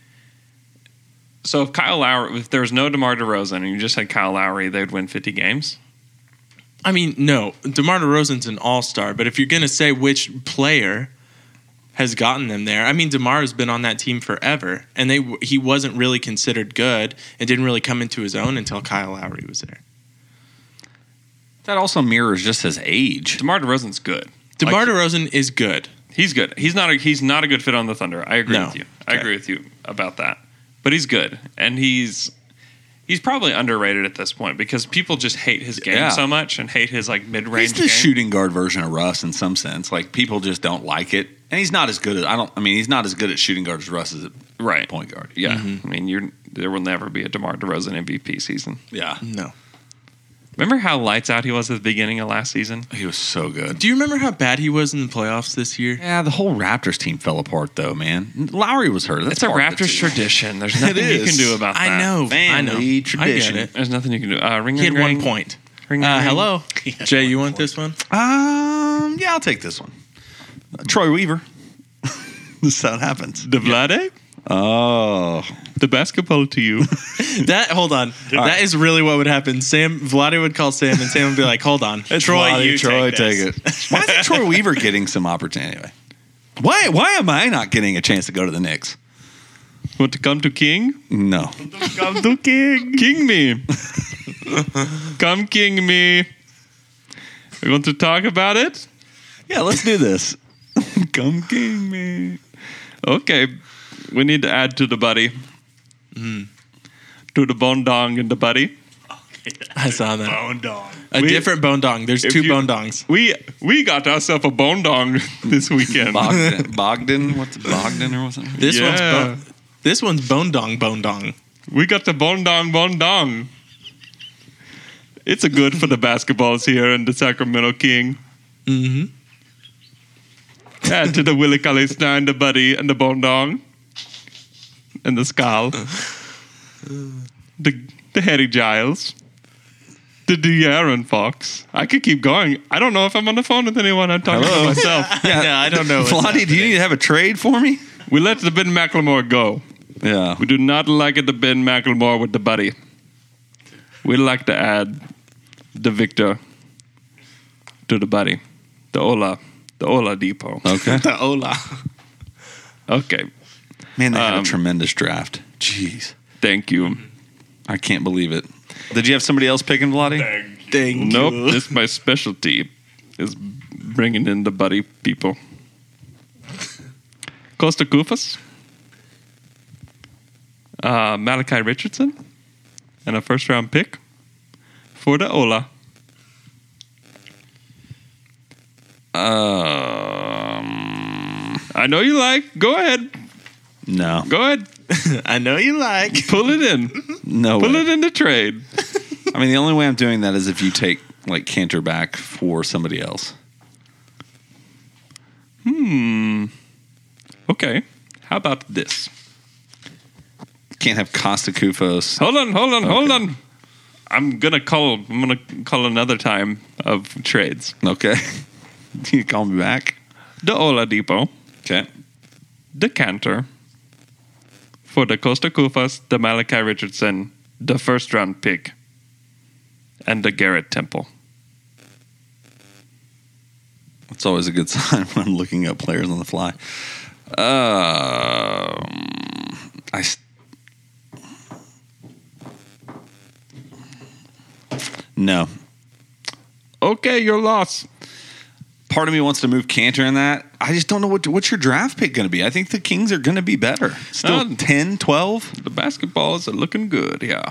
So if Kyle Lowry, if there was no DeMar DeRozan and you just had Kyle Lowry, they'd win fifty games. I mean, no, DeMar DeRozan's an all-star, but if you're going to say which player has gotten them there, I mean, DeMar has been on that team forever, and they he wasn't really considered good and didn't really come into his own until Kyle Lowry was there. That also mirrors just his age. DeMar DeRozan's good. DeMar Like, DeRozan is good. he's good. He's not a he's not a good fit on the Thunder. I agree No. with you. I Okay. agree with you about that. But he's good, and he's he's probably underrated at this point because people just hate his game Yeah. so much and hate his like mid range. He's the shooting guard version of Russ in some sense. Like people just don't like it, and he's not as good as I don't. I mean, he's not as good at shooting guard as Russ is at right point guard. Yeah, Mm-hmm. I mean, you're there will never be a DeMar DeRozan M V P season. Yeah, No. Remember how lights out he was at the beginning of last season? he was so good. Do you remember how bad he was in the playoffs this year? Yeah, the whole Raptors team fell apart though, man. Lowry was hurt. That's It's a part of it, Raptors too. tradition. There's nothing you is. can do about that. I know. I know. Family I tradition. get it. There's nothing you can do. Uh, ring, He had ring, one ring. point. Ring, ring, Uh, ring. hello. Jay, you want this one? Um, yeah, I'll take this one. Uh, Troy Weaver. This is how it happens. The Vlade? Oh, The basketball to you. That hold on. That is really what would happen. Sam Vlade would call Sam, and Sam would be like, "Hold on, Troy, Vlade, you Troy, take, take this." it. Why isn't Troy Weaver getting some opportunity? Anyway? Why? Why am I not getting a chance to go to the Knicks? Want to come to King? No. Come to King. King me. Come King me. We want to talk about it? Yeah, let's do this. Come king me. Okay. We need to add to the buddy. To the bone dong in the buddy. I saw that. Bone dog. A We- different bone dong. There's If two you- bone dongs. We we got ourselves a bone dong this weekend. Bogdan. Bogdan. What's it, Bogdan or what's it? This one's Yeah. bone, this one's bone dong, bone dong. We got the bone dong, bone dong. It's a good for the basketballs here in the Sacramento King. Mm-hmm. Add to the Willie Cauley Stein, the buddy, and the bone dong. And the skull. The the Harry Giles. The De'Aaron Fox. I could keep going. I don't know if I'm on the phone with anyone. I'm talking Hello? to myself. Yeah, I don't know. what's Vlade, do you need to have a trade for me? We let the Ben McLemore go. Yeah. We do not like it, the Ben McLemore with the buddy. We'd like to add the Victor to the buddy. The Ola. The Ola Depot. Okay. the Ola. Okay. Man, they had Um, a tremendous draft. Jeez. Thank you. I can't believe it. Did you have somebody else picking Vlade? Dang. Nope. This is my specialty. Is bringing in the buddy people. Costa Kufas, uh, Malachi Richardson, and a first round pick for the Ola. Um, I know you like. Go ahead. no, Go ahead. I know you like. Pull it in. no. Pull way. it into trade. I mean, the only way I'm doing that is if you take like Cantor back for somebody else. Hmm. Okay. How about this? Can't have Costa Kufos. Hold on, hold on, hold on. I'm gonna call. I'm gonna call another time of trades. Okay, you call me back. The Oladipo, Okay, the Cantor, for the Costa Kufas, the Malachi Richardson, the first round pick, and the Garrett Temple. that's always a good sign when I'm looking up players on the fly. Um, I. s- No. Okay, your loss. Part of me wants to move Cantor in that. I just don't know what what's your draft pick going to be. I think the Kings are going to be better. Still Uh, ten, twelve? The basketballs are looking good. Yeah.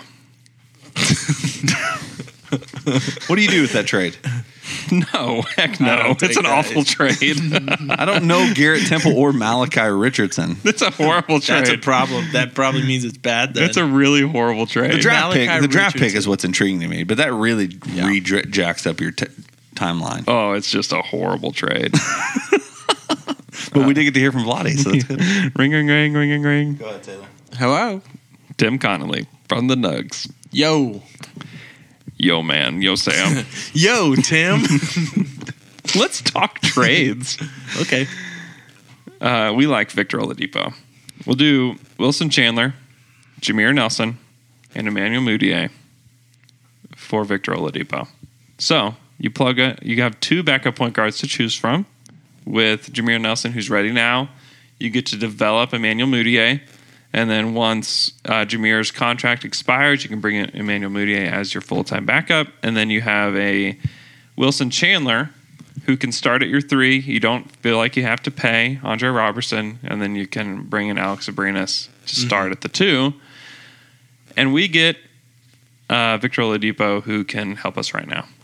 What do you do with that trade? No, heck no. don't It's think an that awful is- trade. I don't know Garrett Temple or Malachi Richardson. It's a horrible trade. That's a problem. That probably means it's bad. Then. It's a really horrible trade. The draft pick, Malachi the draft pick Richardson. is what's intriguing to me, but that really re-jacks up your t- timeline. Oh, it's just a horrible trade. But we did get to hear from Vlade, so that's good. Ring, ring, ring, ring, ring, ring. Go ahead, Taylor. Hello. Tim Connolly from the Nugs. Yo. Yo, man. Yo, Sam. Yo, Tim. Let's talk trades. Okay. Uh, we like Victor Oladipo. We'll do Wilson Chandler, Jameer Nelson, and Emmanuel Mudiay for Victor Oladipo. So you plug it. You have two backup point guards to choose from. With Jameer Nelson, who's ready now, you get to develop Emmanuel Mudiay. And then once uh, Jameer's contract expires, you can bring in Emmanuel Mudiay as your full-time backup. And then you have a Wilson Chandler who can start at your three. You don't feel like you have to pay Andre Robertson. And then you can bring in Alex Abrinas to start at the two. And we get uh, Victor Oladipo, who can help us right now.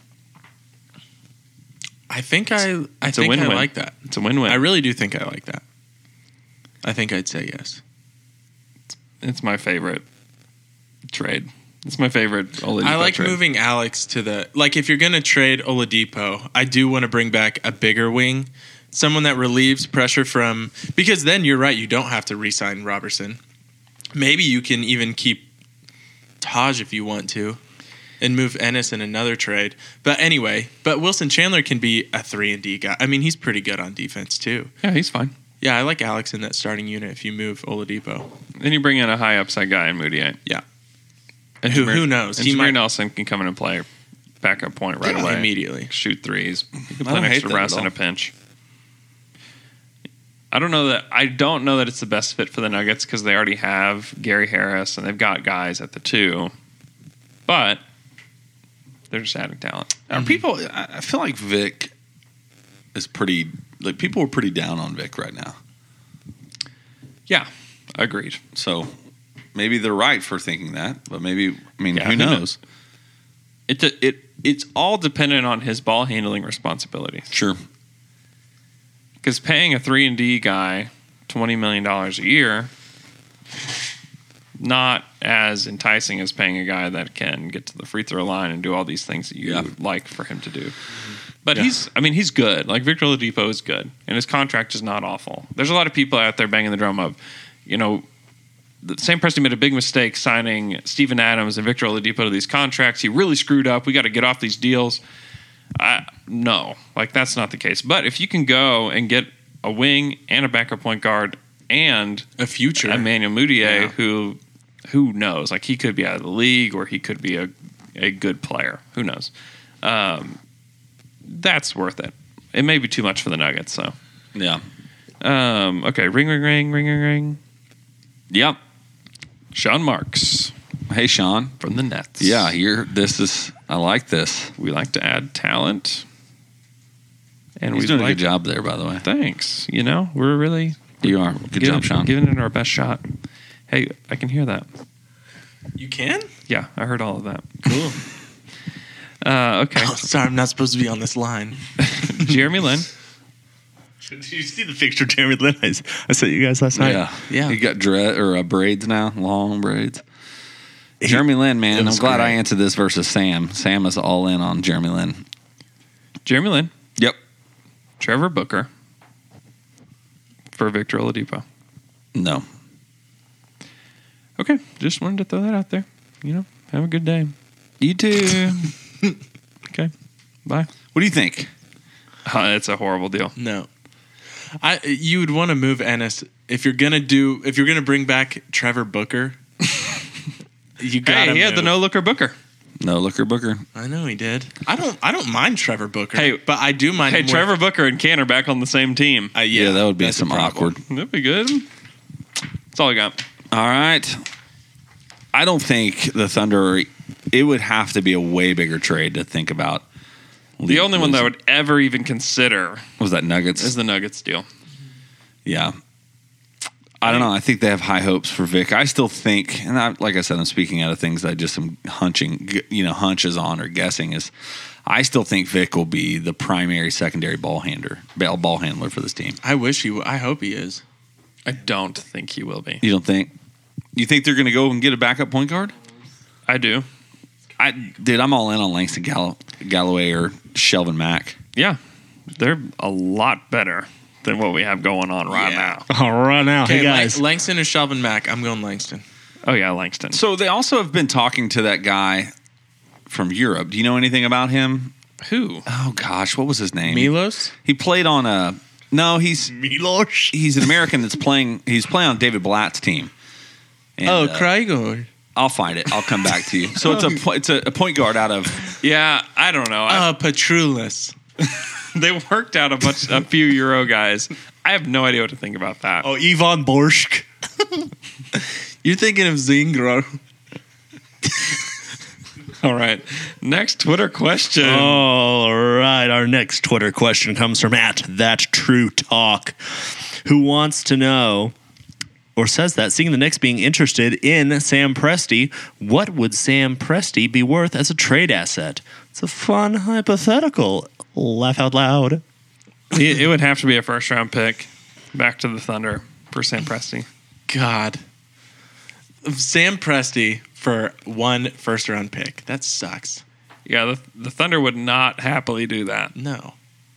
I think I. I It's a think win-win. I like that. It's a win-win. I really do think I like that. I think I'd say yes. It's my favorite trade. It's my favorite Oladipo I like trade. moving Alex to the like. If you're gonna trade Oladipo, I do want to bring back a bigger wing, someone that relieves pressure from. Because then you're right, you don't have to re-sign Robertson. Maybe you can even keep Taj if you want to, and move Ennis in another trade. But anyway, but Wilson Chandler can be a three and D guy. I mean, he's pretty good on defense too. Yeah, he's fine. Yeah, I like Alex in that starting unit if you move Oladipo. Then you bring in a high upside guy in Mudiay. Yeah. And who, who knows? And He Jameer might Nelson can come in and play backup point right Yeah, away. immediately. Shoot threes. He can I play don't next hate to that Russ at in all. a pinch. I don't know that I don't know that it's the best fit for the Nuggets because they already have Gary Harris and they've got guys at the two. But they're just adding talent. Are people? I I feel like Vic is pretty. Like people are pretty down on Vic right now. Yeah. Agreed. So maybe they're right for thinking that, but maybe I mean Yeah, who who knows? It it it's all dependent on his ball handling responsibilities. Sure. Because paying a three and D guy twenty million dollars a year, not as enticing as paying a guy that can get to the free throw line and do all these things that you Yeah. would like for him to do. But Yeah. he's, I mean, he's good. Like Victor Oladipo is good, and his contract is not awful. There's a lot of people out there banging the drum of, you know, the Sam Presti made a big mistake signing Steven Adams and Victor Oladipo to these contracts. He really screwed up. We got to get off these deals. I, no, like that's not the case. But if you can go and get a wing and a backup point guard and a future. Emmanuel Mudiay, Yeah. who who knows, like he could be out of the league or he could be a a good player. Who knows? Um, that's worth it. It may be too much for the Nuggets, so. Yeah. Um, okay, ring, ring, ring, ring, ring, ring. Yep. Sean Marks Hey, Sean. from the Nets. Yeah, you're. This is. I like this. We like to add talent. And He's we doing like, a good job there, by the way. Thanks. You know, we're really You are. Good Giving- job, Sean. Giving it our best shot. Hey, I can hear that. You can? Yeah, I heard all of that. Cool. Uh, okay. Oh, sorry, I'm not supposed to be on this line. Jeremy Lin. Did you see the picture of Jeremy Lin? I, I sent you guys last night. Yeah. Yeah. He got dread or uh, braids now, long braids. Jeremy Lin, man. it I'm was glad I great. answered this versus Sam. Sam is all in on Jeremy Lin. Jeremy Lin. Yep. Trevor Booker. For Victor Oladipo. No. Okay, just wanted to throw that out there. You know, have a good day. You too. Okay, bye. What do you think? Uh, it's a horrible deal. No. I you would want to move Ennis if you're gonna do if you're gonna bring back Trevor Booker. You got Hey, he had the no looker Booker. No looker Booker. I know he did. I don't. I don't mind Trevor Booker. Hey, but I do mind. Hey, him with- Trevor Booker and Ken are back on the same team. Uh, yeah, Yeah, that would be that's a some problem. awkward. That'd be good. That's all I got. All right. I don't think the Thunder. It would have to be a way bigger trade to think about. The only one that I would ever even consider was that Nuggets. is the Nuggets deal. Yeah. I don't know. I think they have high hopes for Vic. I still think, and I, like I said, I'm speaking out of things I just am hunching, g- you know, hunches on or guessing is. I still think Vic will be the primary, secondary ball handler, ball ball handler for this team. I wish he. W- I hope he is. I don't think he will be. You don't think? You think they're going to go and get a backup point guard? I do. I, dude, I'm all in on Langston Gall- Galloway or Shelvin Mack. Yeah, they're a lot better than what we have going on right Yeah. now. All right now, hey Okay, guys. Lang- Langston or Shelvin Mack? I'm going Langston. Oh yeah, Langston. So they also have been talking to that guy from Europe. Do you know anything about him? Who? Oh gosh, what was his name? Milos. He played on a. No, he's Milos. he's an American that's playing. He's playing on David Blatt's team. And, Oh, uh, Krygor. I'll find it. I'll come back to you. So it's a po- it's a, a point guard out of. Yeah, I don't know. I, Uh, Petrulis. they worked out a bunch, a few Euro guys. I have no idea what to think about that. Oh, Ivan Borsk. You're thinking of Zingro. All right. Next Twitter question. All right. Our next Twitter question comes from at That True Talk, who wants to know, or says that, seeing the Knicks being interested in Sam Presti, what would Sam Presti be worth as a trade asset? It's a fun hypothetical. Laugh out loud. It, it would have to be a first round pick back to the Thunder for Sam Presti. God. Sam Presti for one first round pick. That sucks. Yeah, the, the Thunder would not happily do that. No.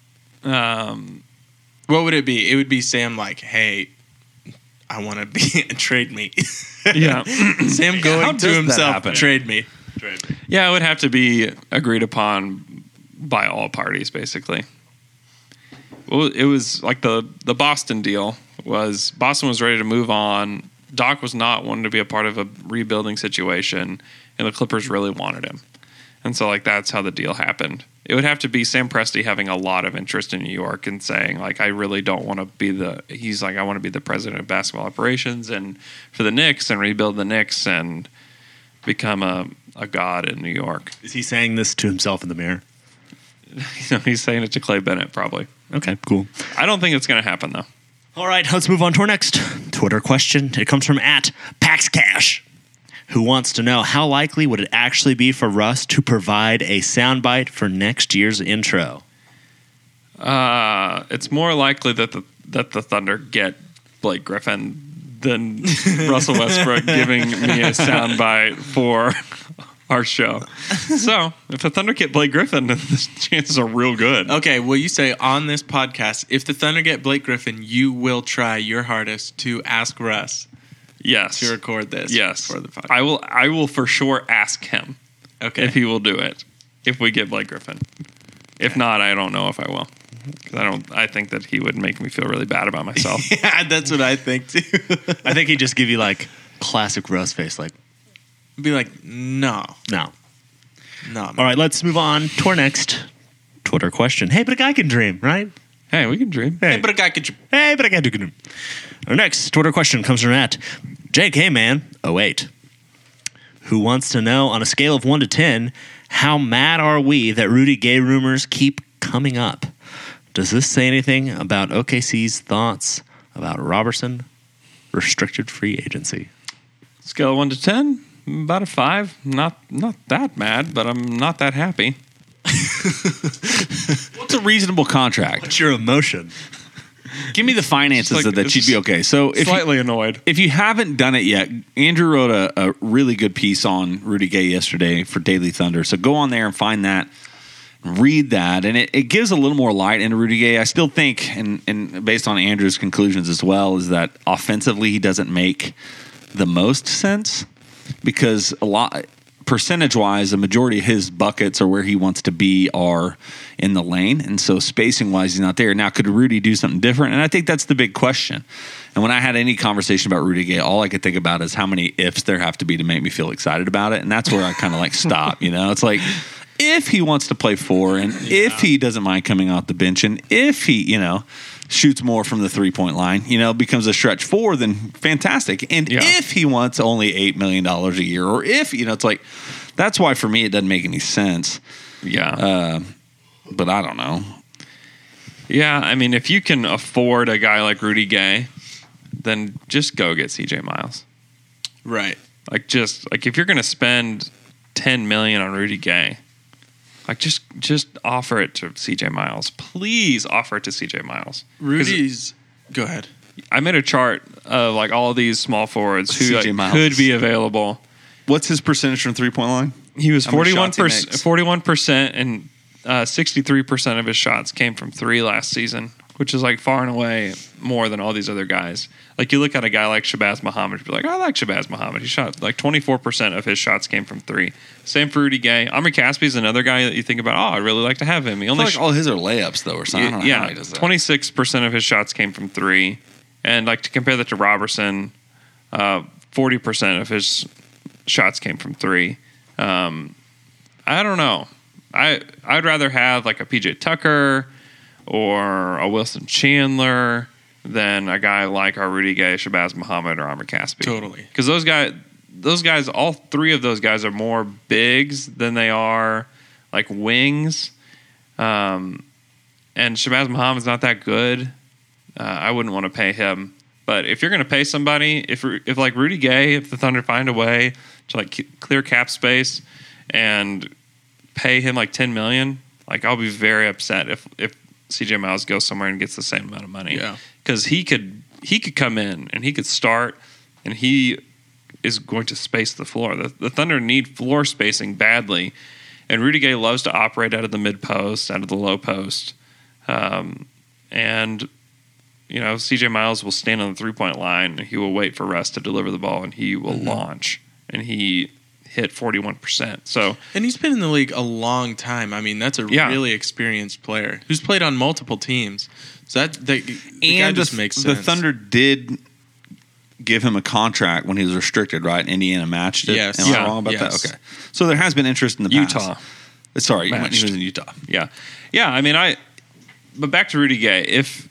Um, What would it be? It would be Sam like, hey, I want to be trade me. yeah. Sam How going does to that himself, happen? trade me. Yeah, it would have to be agreed upon by all parties, basically. Well, it was like the the Boston deal was Boston was ready to move on. Doc was not wanting to be a part of a rebuilding situation, and the Clippers really wanted him. And so, like, that's how the deal happened. It would have to be Sam Presti having a lot of interest in New York and saying, like, I really don't want to be the – he's like, I want to be the president of basketball operations and for the Knicks and rebuild the Knicks and become a, a god in New York. Is he saying this to himself in the mirror? You know, he's saying it to Clay Bennett, probably. Okay, cool. I don't think it's going to happen, though. All right, let's move on to our next Twitter question. It comes from at PaxCash, who wants to know how likely would it actually be for Russ to provide a soundbite for next year's intro? Uh, it's more likely that the that the Thunder get Blake Griffin than Russell Westbrook giving me a soundbite for our show. So, if the Thunder get Blake Griffin, then the chances are real good. Okay, well, you say on this podcast, if the Thunder get Blake Griffin, you will try your hardest to ask Russ Yes. to record this Yes. for the podcast. I will I will for sure ask him Okay. if he will do it if we get Blake Griffin. If not, I don't know if I will. 'Cause I don't I think that he would make me feel really bad about myself. Yeah, that's what I think too. I think he'd just give you like classic Russ face, like, Be like, no, no. no. All right, let's move on to our next Twitter question. Hey, but a guy can dream, right? Hey, we can dream. Hey, But a guy could. hey, but a guy can dream. Our next Twitter question comes from at J K Man oh eight, who wants to know, on a scale of one to ten, how mad are we that Rudy Gay rumors keep coming up? Does this say anything about O K C's thoughts about Robertson restricted free agency. Scale of one to ten, about a five. Not not that bad, but I'm not that happy. What's a reasonable contract? What's your emotion? Give me the finances It's like- of that it's you'd be okay. So if you, Slightly annoyed. if you haven't done it yet, Andrew wrote a, a really good piece on Rudy Gay yesterday for Daily Thunder. So go on there and find that, read that, and it, it gives a little more light into Rudy Gay. I still think, and, and based on Andrew's conclusions as well, is that offensively he doesn't make the most sense because a lot percentage wise, the majority of his buckets or where he wants to be are in the lane. And so spacing wise, he's not there. Now, could Rudy do something different? And I think that's the big question. And when I had any conversation about Rudy Gay, all I could think about is how many ifs there have to be to make me feel excited about it. And that's where I kind of like stop, you know, it's like, if he wants to play four and yeah. if he doesn't mind coming off the bench and if he, you know, shoots more from the three-point line, you know, becomes a stretch four, then fantastic. And yeah. if he wants only eight million dollars a year or if, you know, it's like, that's why for me it doesn't make any sense. Yeah. Uh, but I don't know. Yeah, I mean, if you can afford a guy like Rudy Gay, then just go get C J Miles. Right. Like, just, like, if you're going to spend ten million dollars on Rudy Gay, like, just just offer it to C J Miles. Please offer it to C J Miles. Rudy's. Go ahead. I made a chart of, like, all these small forwards who C J like, Miles. could be available. What's his percentage from three-point line? He was How many forty-one shots he percent, makes? forty-one percent, and uh, sixty-three percent of his shots came from three last season, which is, like, far and away more than all these other guys. Like, you look at a guy like Shabazz Muhammad, you'd be like, oh, I like Shabazz Muhammad. He shot, like, twenty-four percent of his shots came from three. Same for Rudy Gay. Amri Caspi is another guy that you think about, oh, I'd really like to have him. He I only feel like all his are layups, though, or something. I don't know how yeah, he does that. twenty-six percent of his shots came from three. And, like, to compare that to Robertson, uh, forty percent of his shots came from three. Um, I don't know. I, I'd rather have, like, a P J Tucker or a Wilson Chandler than a guy like our Rudy Gay, Shabazz Muhammad, or Amri Caspi. Totally. Because those guys, those guys, all three of those guys are more bigs than they are, like, wings. Um, and Shabazz Muhammad's not that good. Uh, I wouldn't want to pay him. But if you're going to pay somebody, if if like Rudy Gay, if the Thunder find a way to like clear cap space and pay him like ten million dollars, like I'll be very upset if if C J Miles goes somewhere and gets the same amount of money. Yeah. Because he could he could come in and he could start and he is going to space the floor. The, the Thunder need floor spacing badly, and Rudy Gay loves to operate out of the mid post, out of the low post, um, and. You know, C J Miles will stand on the three-point line, and he will wait for Russ to deliver the ball, and he will mm-hmm. launch. And he hit forty-one percent. So, and he's been in the league a long time. I mean, that's a yeah. really experienced player who's played on multiple teams. So that the, the and guy just the, makes the sense. Thunder did give him a contract when he was restricted, right? Indiana matched it. Yes. Am Yeah. I wrong about Yes. that? Okay. So there has been interest in the past. Utah. Sorry, he Matched. was in Utah. Yeah. Yeah, I mean, I – but back to Rudy Gay. If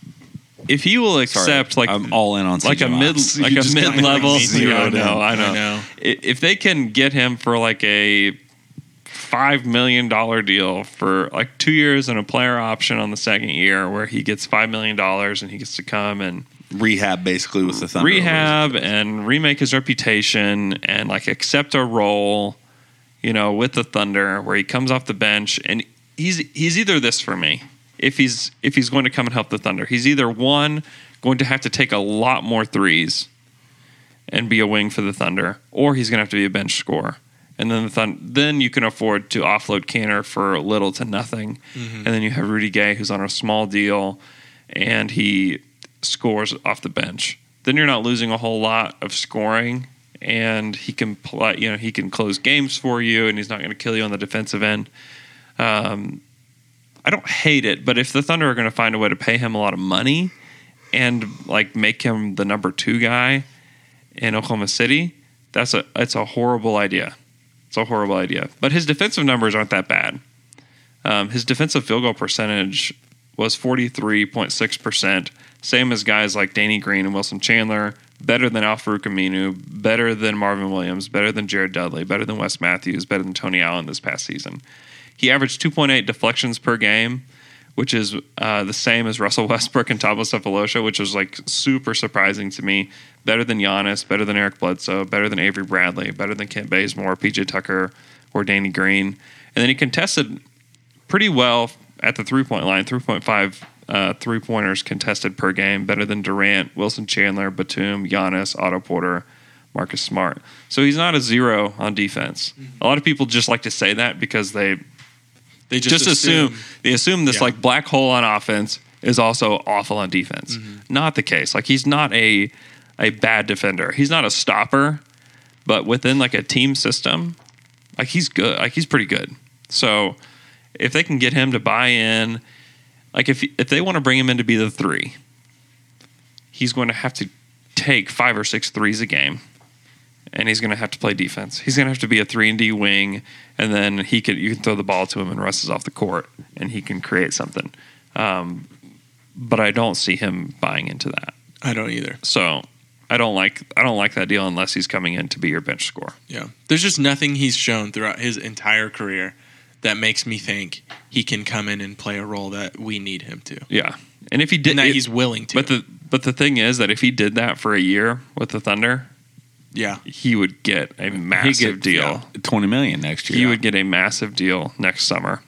if he will accept, Sorry, like – I'm all in on like C J a mid, Miles. like You a just kinda, mid-level. like, Yeah, zeroed I know, in. I know. I know. I- If they can get him for like a five million dollars deal for like two years and a player option on the second year, where he gets five million dollars and he gets to come and Rehab, basically, with the Thunder. rehab and remake his reputation and like accept a role, you know, with the Thunder where he comes off the bench and he's he's either this for me. If he's if he's going to come and help the Thunder, he's either one going to have to take a lot more threes and be a wing for the Thunder, or he's going to have to be a bench scorer. And then the Thun- then you can afford to offload Canner for little to nothing. Mm-hmm. And then you have Rudy Gay, who's on a small deal, and he scores off the bench. Then you're not losing a whole lot of scoring, and he can play. You know, he can close games for you, and he's not going to kill you on the defensive end. Um, I don't hate it, but if the Thunder are going to find a way to pay him a lot of money and like make him the number two guy in Oklahoma City, that's a it's a horrible idea. It's a horrible idea. But his defensive numbers aren't that bad. Um, his defensive field goal percentage was forty-three point six percent, same as guys like Danny Green and Wilson Chandler, better than Al-Farouq Aminu, better than Marvin Williams, better than Jared Dudley, better than Wes Matthews, better than Tony Allen this past season. He averaged two point eight deflections per game, which is uh, the same as Russell Westbrook and Thabo Sefolosha, which was like super surprising to me. Better than Giannis, better than Eric Bledsoe, better than Avery Bradley, better than Kent Bazemore, P J Tucker, or Danny Green. And then he contested pretty well at the three-point line, three point five uh, three-pointers contested per game, better than Durant, Wilson Chandler, Batum, Giannis, Otto Porter, Marcus Smart. So he's not a zero on defense. A lot of people just like to say that because they They just, just, assume, they assume this Yeah. like black hole on offense is also awful on defense. Mm-hmm. Not the case. Like he's not a a bad defender. He's not a stopper, but within like a team system, like he's good. Like he's pretty good. So if they can get him to buy in, like if if they want to bring him in to be the three, he's going to have to take five or six threes a game. And he's going to have to play defense. He's going to have to be a three and D wing, and then he could you can throw the ball to him and Russ is off the court, and he can create something. Um, but I don't see him buying into that. I don't either. So I don't like I don't like that deal unless he's coming in to be your bench scorer. Yeah. There's just nothing he's shown throughout his entire career that makes me think he can come in and play a role that we need him to. Yeah, and if he did, And that it- he's willing to. But the but the thing is that if he did that for a year with the Thunder, yeah. he would get a He massive get deal. yeah, twenty million next year. He would get a massive deal next summer,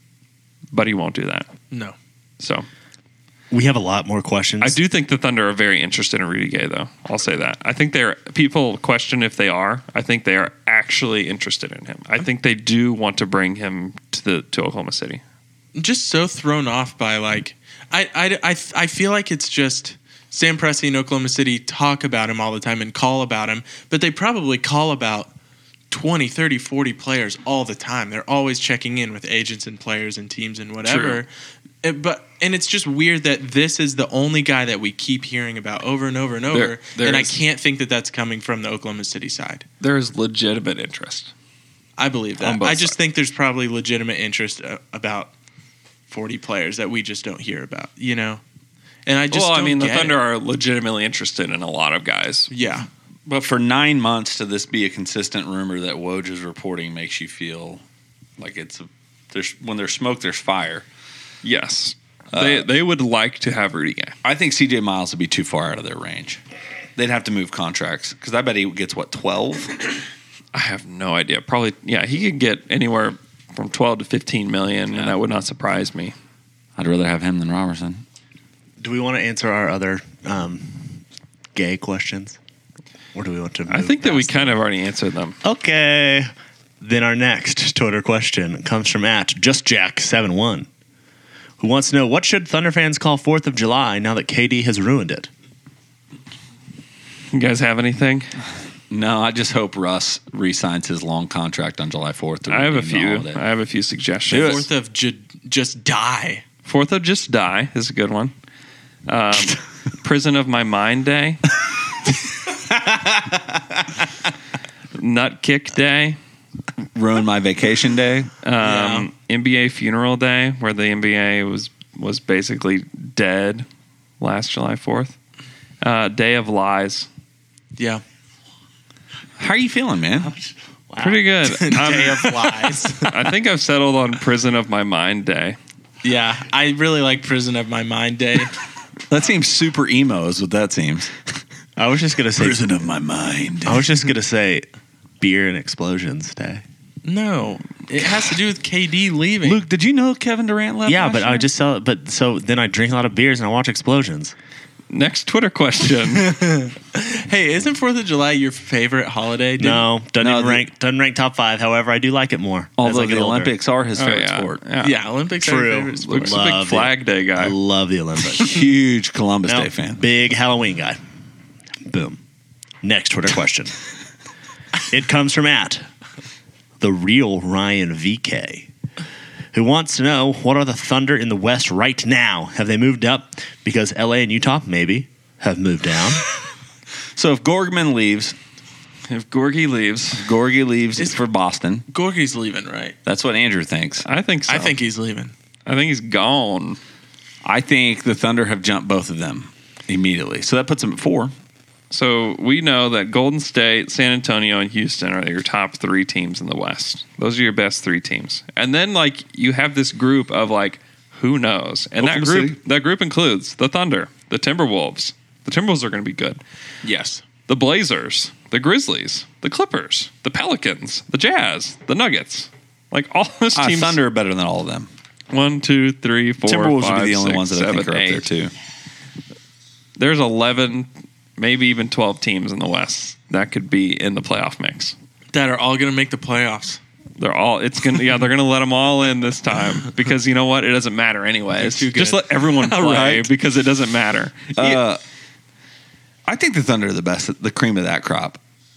but he won't do that. No. So We have a lot more questions. I do think the Thunder are very interested in Rudy Gay, though. I'll say that. I think they're people question if they are. I think they are actually interested in him. I think they do want to bring him to the to Oklahoma City. I'm just so thrown off by like I, I, I, I feel like it's just Sam Presti and Oklahoma City talk about him all the time and call about him, but they probably call about twenty, thirty, forty players all the time. They're always checking in with agents and players and teams and whatever. It- but and it's just weird that this is the only guy that we keep hearing about over and over and over, There- there and I is- can't think that that's coming from the Oklahoma City side. There is legitimate interest. I believe On that. both I just sides. think there's probably legitimate interest uh, about forty players that we just don't hear about, you know? And I just well, I don't mean, the get Thunder it. are legitimately interested in a lot of guys. Yeah. But for nine months to this be a consistent rumor that Woj is reporting makes you feel like it's a, there's when there's smoke, there's fire. Yes, they they would like to have Rudy Gay. I think C J Miles would be too far out of their range. They'd have to move contracts because I bet he gets what twelve. I have no idea. Probably, yeah, he could get anywhere from twelve to fifteen million, and that would not surprise me. I'd rather have him than Robertson. Do we want to answer our other um, gay questions? Or do we want to move I think that we past kind of already answered them. them? Okay. Then our next Twitter question comes from at justjack seven one, who wants to know, what should Thunder fans call fourth of July now that K D has ruined it? You guys have anything? No, I just hope Russ re-signs his long contract on July fourth. I have a few. I have a few suggestions. Fourth of ju- just die. Fourth of Just Die is a good one. Um, Prison of My Mind Day. Nut Kick Day. Ruin my vacation day. Um, N B A Funeral Day, where the N B A was was basically dead last July fourth. Uh, Day of Lies. Yeah. How are you feeling, man? Pretty good. I'm- Day of lies. I think I've settled on Prison of My Mind Day. Yeah. I really like Prison of My Mind Day. That seems super emo, is what that seems. I was just going to say, of my mind. I was just going to say beer and explosions day. No. It has to do with K D leaving. Luke, did you know Kevin Durant left? Yeah, last but I year? just sell it. But so then I drink a lot of beers and I watch explosions. Next Twitter question. Hey, isn't fourth of July your favorite holiday? Didn't- No, doesn't No, even the- rank. Doesn't rank top five. However, I do like it more. as Although I get the older. Olympics are his Oh, favorite yeah. sport. Yeah. Yeah, Olympics are True. your favorite sport. Luke's a Love big it. Flag Day I guy. love the Olympics. Huge Columbus Now, Day fan. big Halloween guy. Boom. Next Twitter question. It comes from at the real Ryan V K, who wants to know, what are the Thunder in the West right now? Have they moved up? Because L A and Utah maybe have moved down. So if Gorgman leaves, If Gorgie leaves, Gorgie leaves for Boston. Gorgie's leaving, right? That's what Andrew thinks. I think so. I think he's leaving. I think he's gone. I think the Thunder have jumped both of them immediately. So that puts them at four. So we know that Golden State, San Antonio, and Houston are your top three teams in the West. Those are your best three teams. And then, like, you have this group of, like, Who knows? And that Oklahoma group City. that group includes the Thunder, the Timberwolves. The Timberwolves are going to be good. Yes. The Blazers, the Grizzlies, the Clippers, the Pelicans, the Jazz, the Nuggets. Like all those Uh, teams. Thunder are better than all of them. One, two, three, four, Timberwolves five, would be the only six, ones that I think seven, are up there eight. too. There's eleven, maybe even twelve teams in the West that could be in the playoff mix. That are all going to make the playoffs. They're all. It's gonna. Yeah, they're gonna let them all in this time because you know what? It doesn't matter anyways. They're too Just good. let everyone play Right. because it doesn't matter. Uh, I think the Thunder are the best, the cream of that crop.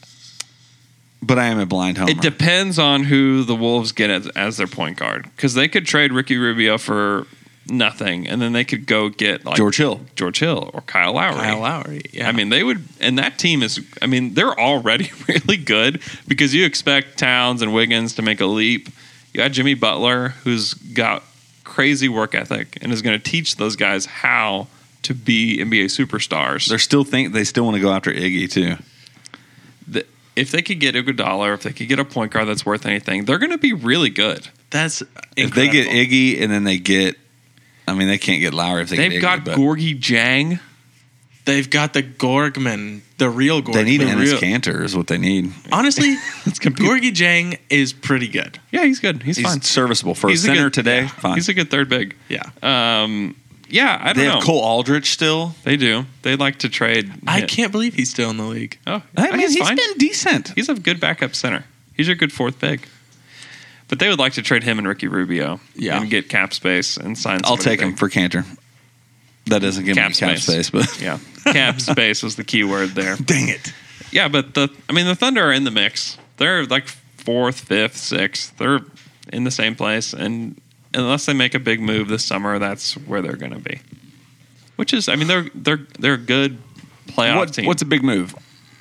But I am a blind homer. It depends on who the Wolves get as, as their point guard because they could trade Ricky Rubio for nothing, and then they could go get like George Hill. George Hill or Kyle Lowry. Kyle Lowry. Yeah. I mean, they would, and that team is. I mean, they're already really good because you expect Towns and Wiggins to make a leap. You got Jimmy Butler, who's got crazy work ethic and is going to teach those guys how to be N B A superstars. They still think they still want to go after Iggy too. The- if they could get Iguodala, or if they could get a point guard that's worth anything, they're going to be really good. That's If they get incredible. Iggy and then they get, I mean, they can't get Lowry if they They've get Iggy, got but Gorgie Jang. They've got the Gorgman, the real Gorgman. they need the Ennis real- Cantor is what they need. Honestly, compete. Gorgie Jang is pretty good. Yeah, he's good. He's, He's fine. serviceable for He's a a center good- today. yeah, Fine. He's a good third big. Yeah. Um, yeah, I don't they know. have Cole Aldrich still. They do. They like to trade. I hit. can't believe he's still in the league. Oh, I mean, he's, he's fine. been decent. He's a good backup center. He's a good fourth big. But they would like to trade him and Ricky Rubio. Yeah. And get cap space and sign. I'll somebody take him big. for Cantor. That doesn't give Cap me cap space. space, but Yeah, cap space was the key word there. dang it. Yeah, but the I mean the Thunder are in the mix. They're like fourth, fifth, sixth. They're in the same place, and unless they make a big move this summer, that's where they're going to be. Which is, I mean, they're they're they're a good playoff What, team. what's a big move?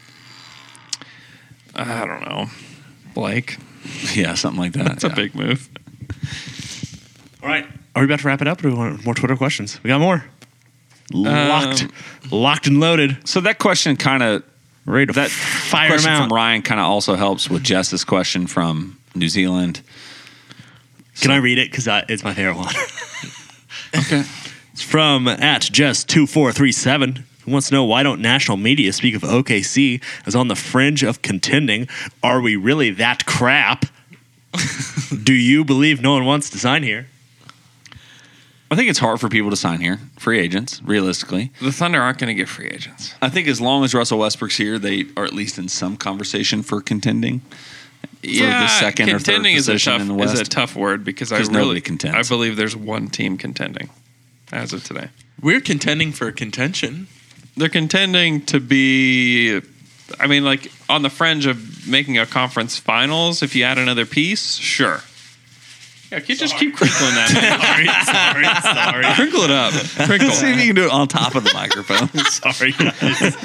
I don't know, Blake. Yeah, something like that. That's yeah. a big move. All right. Are we about to wrap it up, or do we want more Twitter questions? We got more. Locked, Um, locked and loaded. So that question kind of Ready to that fire question them out. from Ryan kind of also helps with Jess's question from New Zealand. Can I read it? Because it's my favorite one. Okay. It's from at Jess two four three seven. Who wants to know why don't national media speak of O K C as on the fringe of contending? Are we really that crap? Do you believe no one wants to sign here? I think it's hard for people to sign here, free agents, realistically. The Thunder aren't going to get free agents. I think as long as Russell Westbrook's here, they are at least in some conversation for contending. Yeah, the second or third contending is a position tough in the is a West. tough word because I 'Cause really nobody contends. I believe there's one team contending as of today. We're contending for contention. They're contending to be, I mean, like on the fringe of making a conference finals. If you add another piece, sure. Yeah, you just keep crinkling that. sorry, sorry, sorry. Crinkle it up. Crinkle. See if you can do it on top of the microphone. Sorry, guys.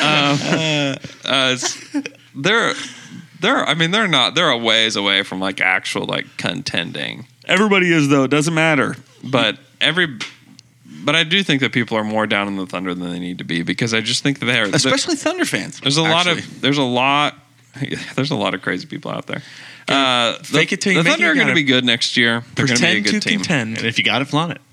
Uh, it's- they're they're. I mean, they're not. They're a ways away from like actual like contending. Everybody is, though. It doesn't matter. But every. But I do think that people are more down in the Thunder than they need to be because I just think that they're Especially Thunder fans. There's a lot actually. of there's a lot there's a lot of crazy people out there. Uh, the, Fake it till you the make Thunder it, are going to gotta be good next year. They're going to be a Pretend to good team. contend. And if you got it, flaunt it.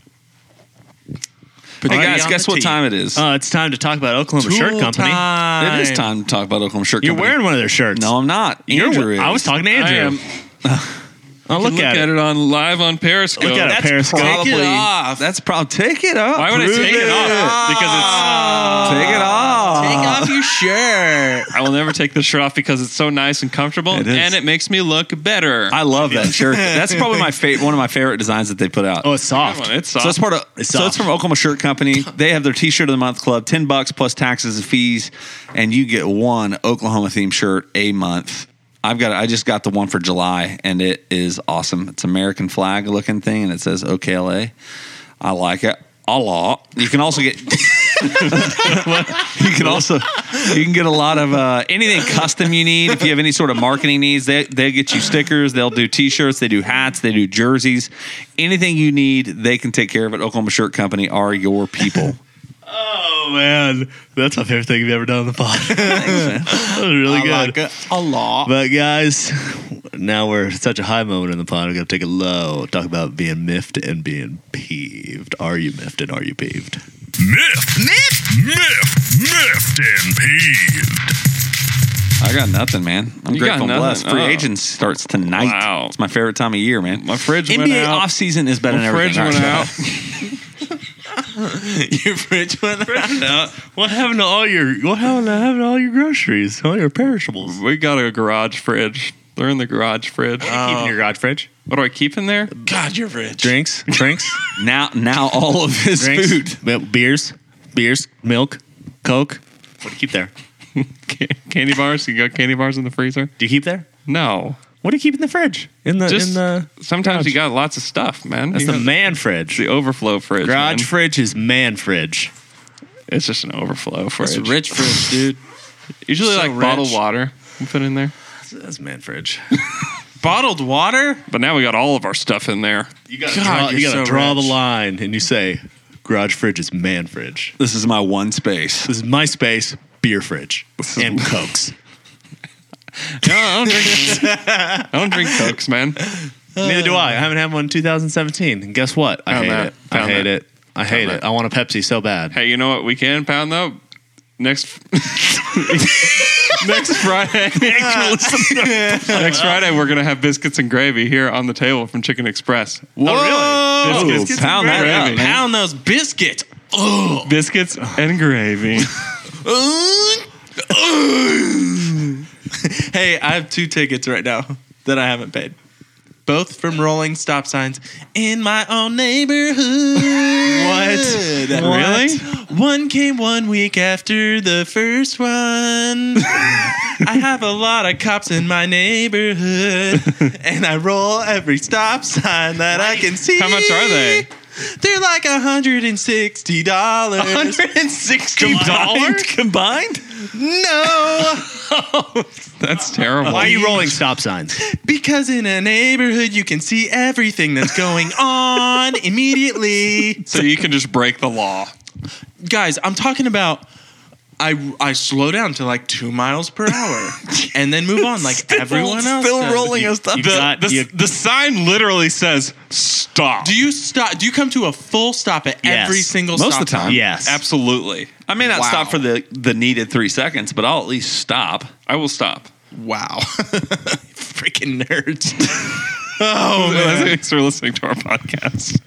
Put Hey, it guys, on guess the what tee. time it is? Uh, it's time to talk about Oklahoma Shirt Tool Company. time. it is time to talk about Oklahoma Shirt You're Company. wearing one of their shirts. No, I'm not. You're, Andrew is. I was talking to I Andrew. am. Oh, You look, can at, it. it on live on Periscope. Look at it. That's Periscope. probably, Take it off. That's probably take it off. Why would I Prove take it off? Because it's. Take it off. Take off your shirt. I will never take this shirt off because it's so nice and comfortable, It is. and it makes me look better. I love that shirt. That's probably my fa- one of my favorite designs that they put out. Oh, it's soft. Come on, it's So soft. that's part of. It's so it's soft. from Oklahoma Shirt Company. They have their T-shirt of the month club, ten bucks plus taxes and fees, and you get one Oklahoma themed shirt a month. I've got. I just got the one for July, and it is awesome. It's American flag looking thing, and it says O K L A. I like it a lot. You can also get. you can also you can get a lot of uh, anything custom you need. If you have any sort of marketing needs, they they get you stickers. They'll do T-shirts. They do hats. They do jerseys. Anything you need, they can take care of it. Oklahoma Shirt Company are your people. Oh, Oh man, that's my favorite thing you've ever done on the pod. That was really I good. like it a lot. But guys, now we're at such a high moment in the pod. We're gonna take it low. Talk about being miffed and being peeved. Are you miffed and are you peeved? Miffed. Miffed. Miffed. Miffed and peeved. I got nothing, man. I'm You got grateful and nothing? blessed. Free Oh. agents starts tonight. Wow. It's my favorite time of year, man. My fridge N went B A out. offseason is better My than everything. fridge went All right, out. shut up. Your fridge went out. What happened to all your what happened to having all your groceries, all your perishables? We got a garage fridge. They're in the garage fridge. Keep in your garage fridge. What do I keep in there? God, you're rich. Drinks, drinks, Now, now all of his drinks, food. Be- beers, beers, milk, Coke. What do you keep there? Ca- Candy bars. You got candy bars in the freezer? Do you keep there? No. What do you keep in the fridge? In the Just in the sometimes garage. you got lots of stuff, man. That's You the got- man It's fridge. the overflow fridge. Garage man. fridge is man fridge. It's just an overflow fridge. That's rich fridge, dude. Usually So like rich. bottled water we put in there. That's man fridge. Bottled water? But now we got all of our stuff in there. You gotta God, draw, you you're gotta so draw rich. the line, and you say, "Garage fridge is man fridge. This is my one space. This is my space, beer fridge, and Cokes." No, I don't drink. I don't drink Cokes, man. Neither do I. I haven't had one in two thousand seventeen, and guess what? I Found hate that. it. I Found hate that. it. I hate Found it. that. I want a Pepsi so bad. Hey, you know what we can pound though? Next next Friday. Next Friday we're gonna have biscuits and gravy here on the table from Chicken Express. Whoa. Oh, really? Biscuits pound and that gravy. up, man. Pound those biscuits. Oh. Biscuits and gravy. Hey, I have two tickets right now that I haven't paid. Both from rolling stop signs in my own neighborhood. What? Really? One came one week after the first one. I have a lot of cops in my neighborhood, and I roll every stop sign that I can see. How much are they? They're like one hundred sixty dollars. one hundred sixty dollars combined? No, That's terrible. Why are you rolling stop signs? because in a neighborhood you can see everything that's going on immediately. So you can just break the law. Guys, I'm talking about I I slow down to like two miles per hour and then move on like everyone else. Still does. rolling You- us up. You The, got- the, you- the sign literally says stop. Do you stop? Do you come to a full stop at Yes. every single Most stop of the time. sign? Yes. Absolutely. I may not Wow. stop for the, the needed three seconds, but I'll at least stop. I will stop. Wow, freaking nerds. Oh man. Thanks for listening to our podcast.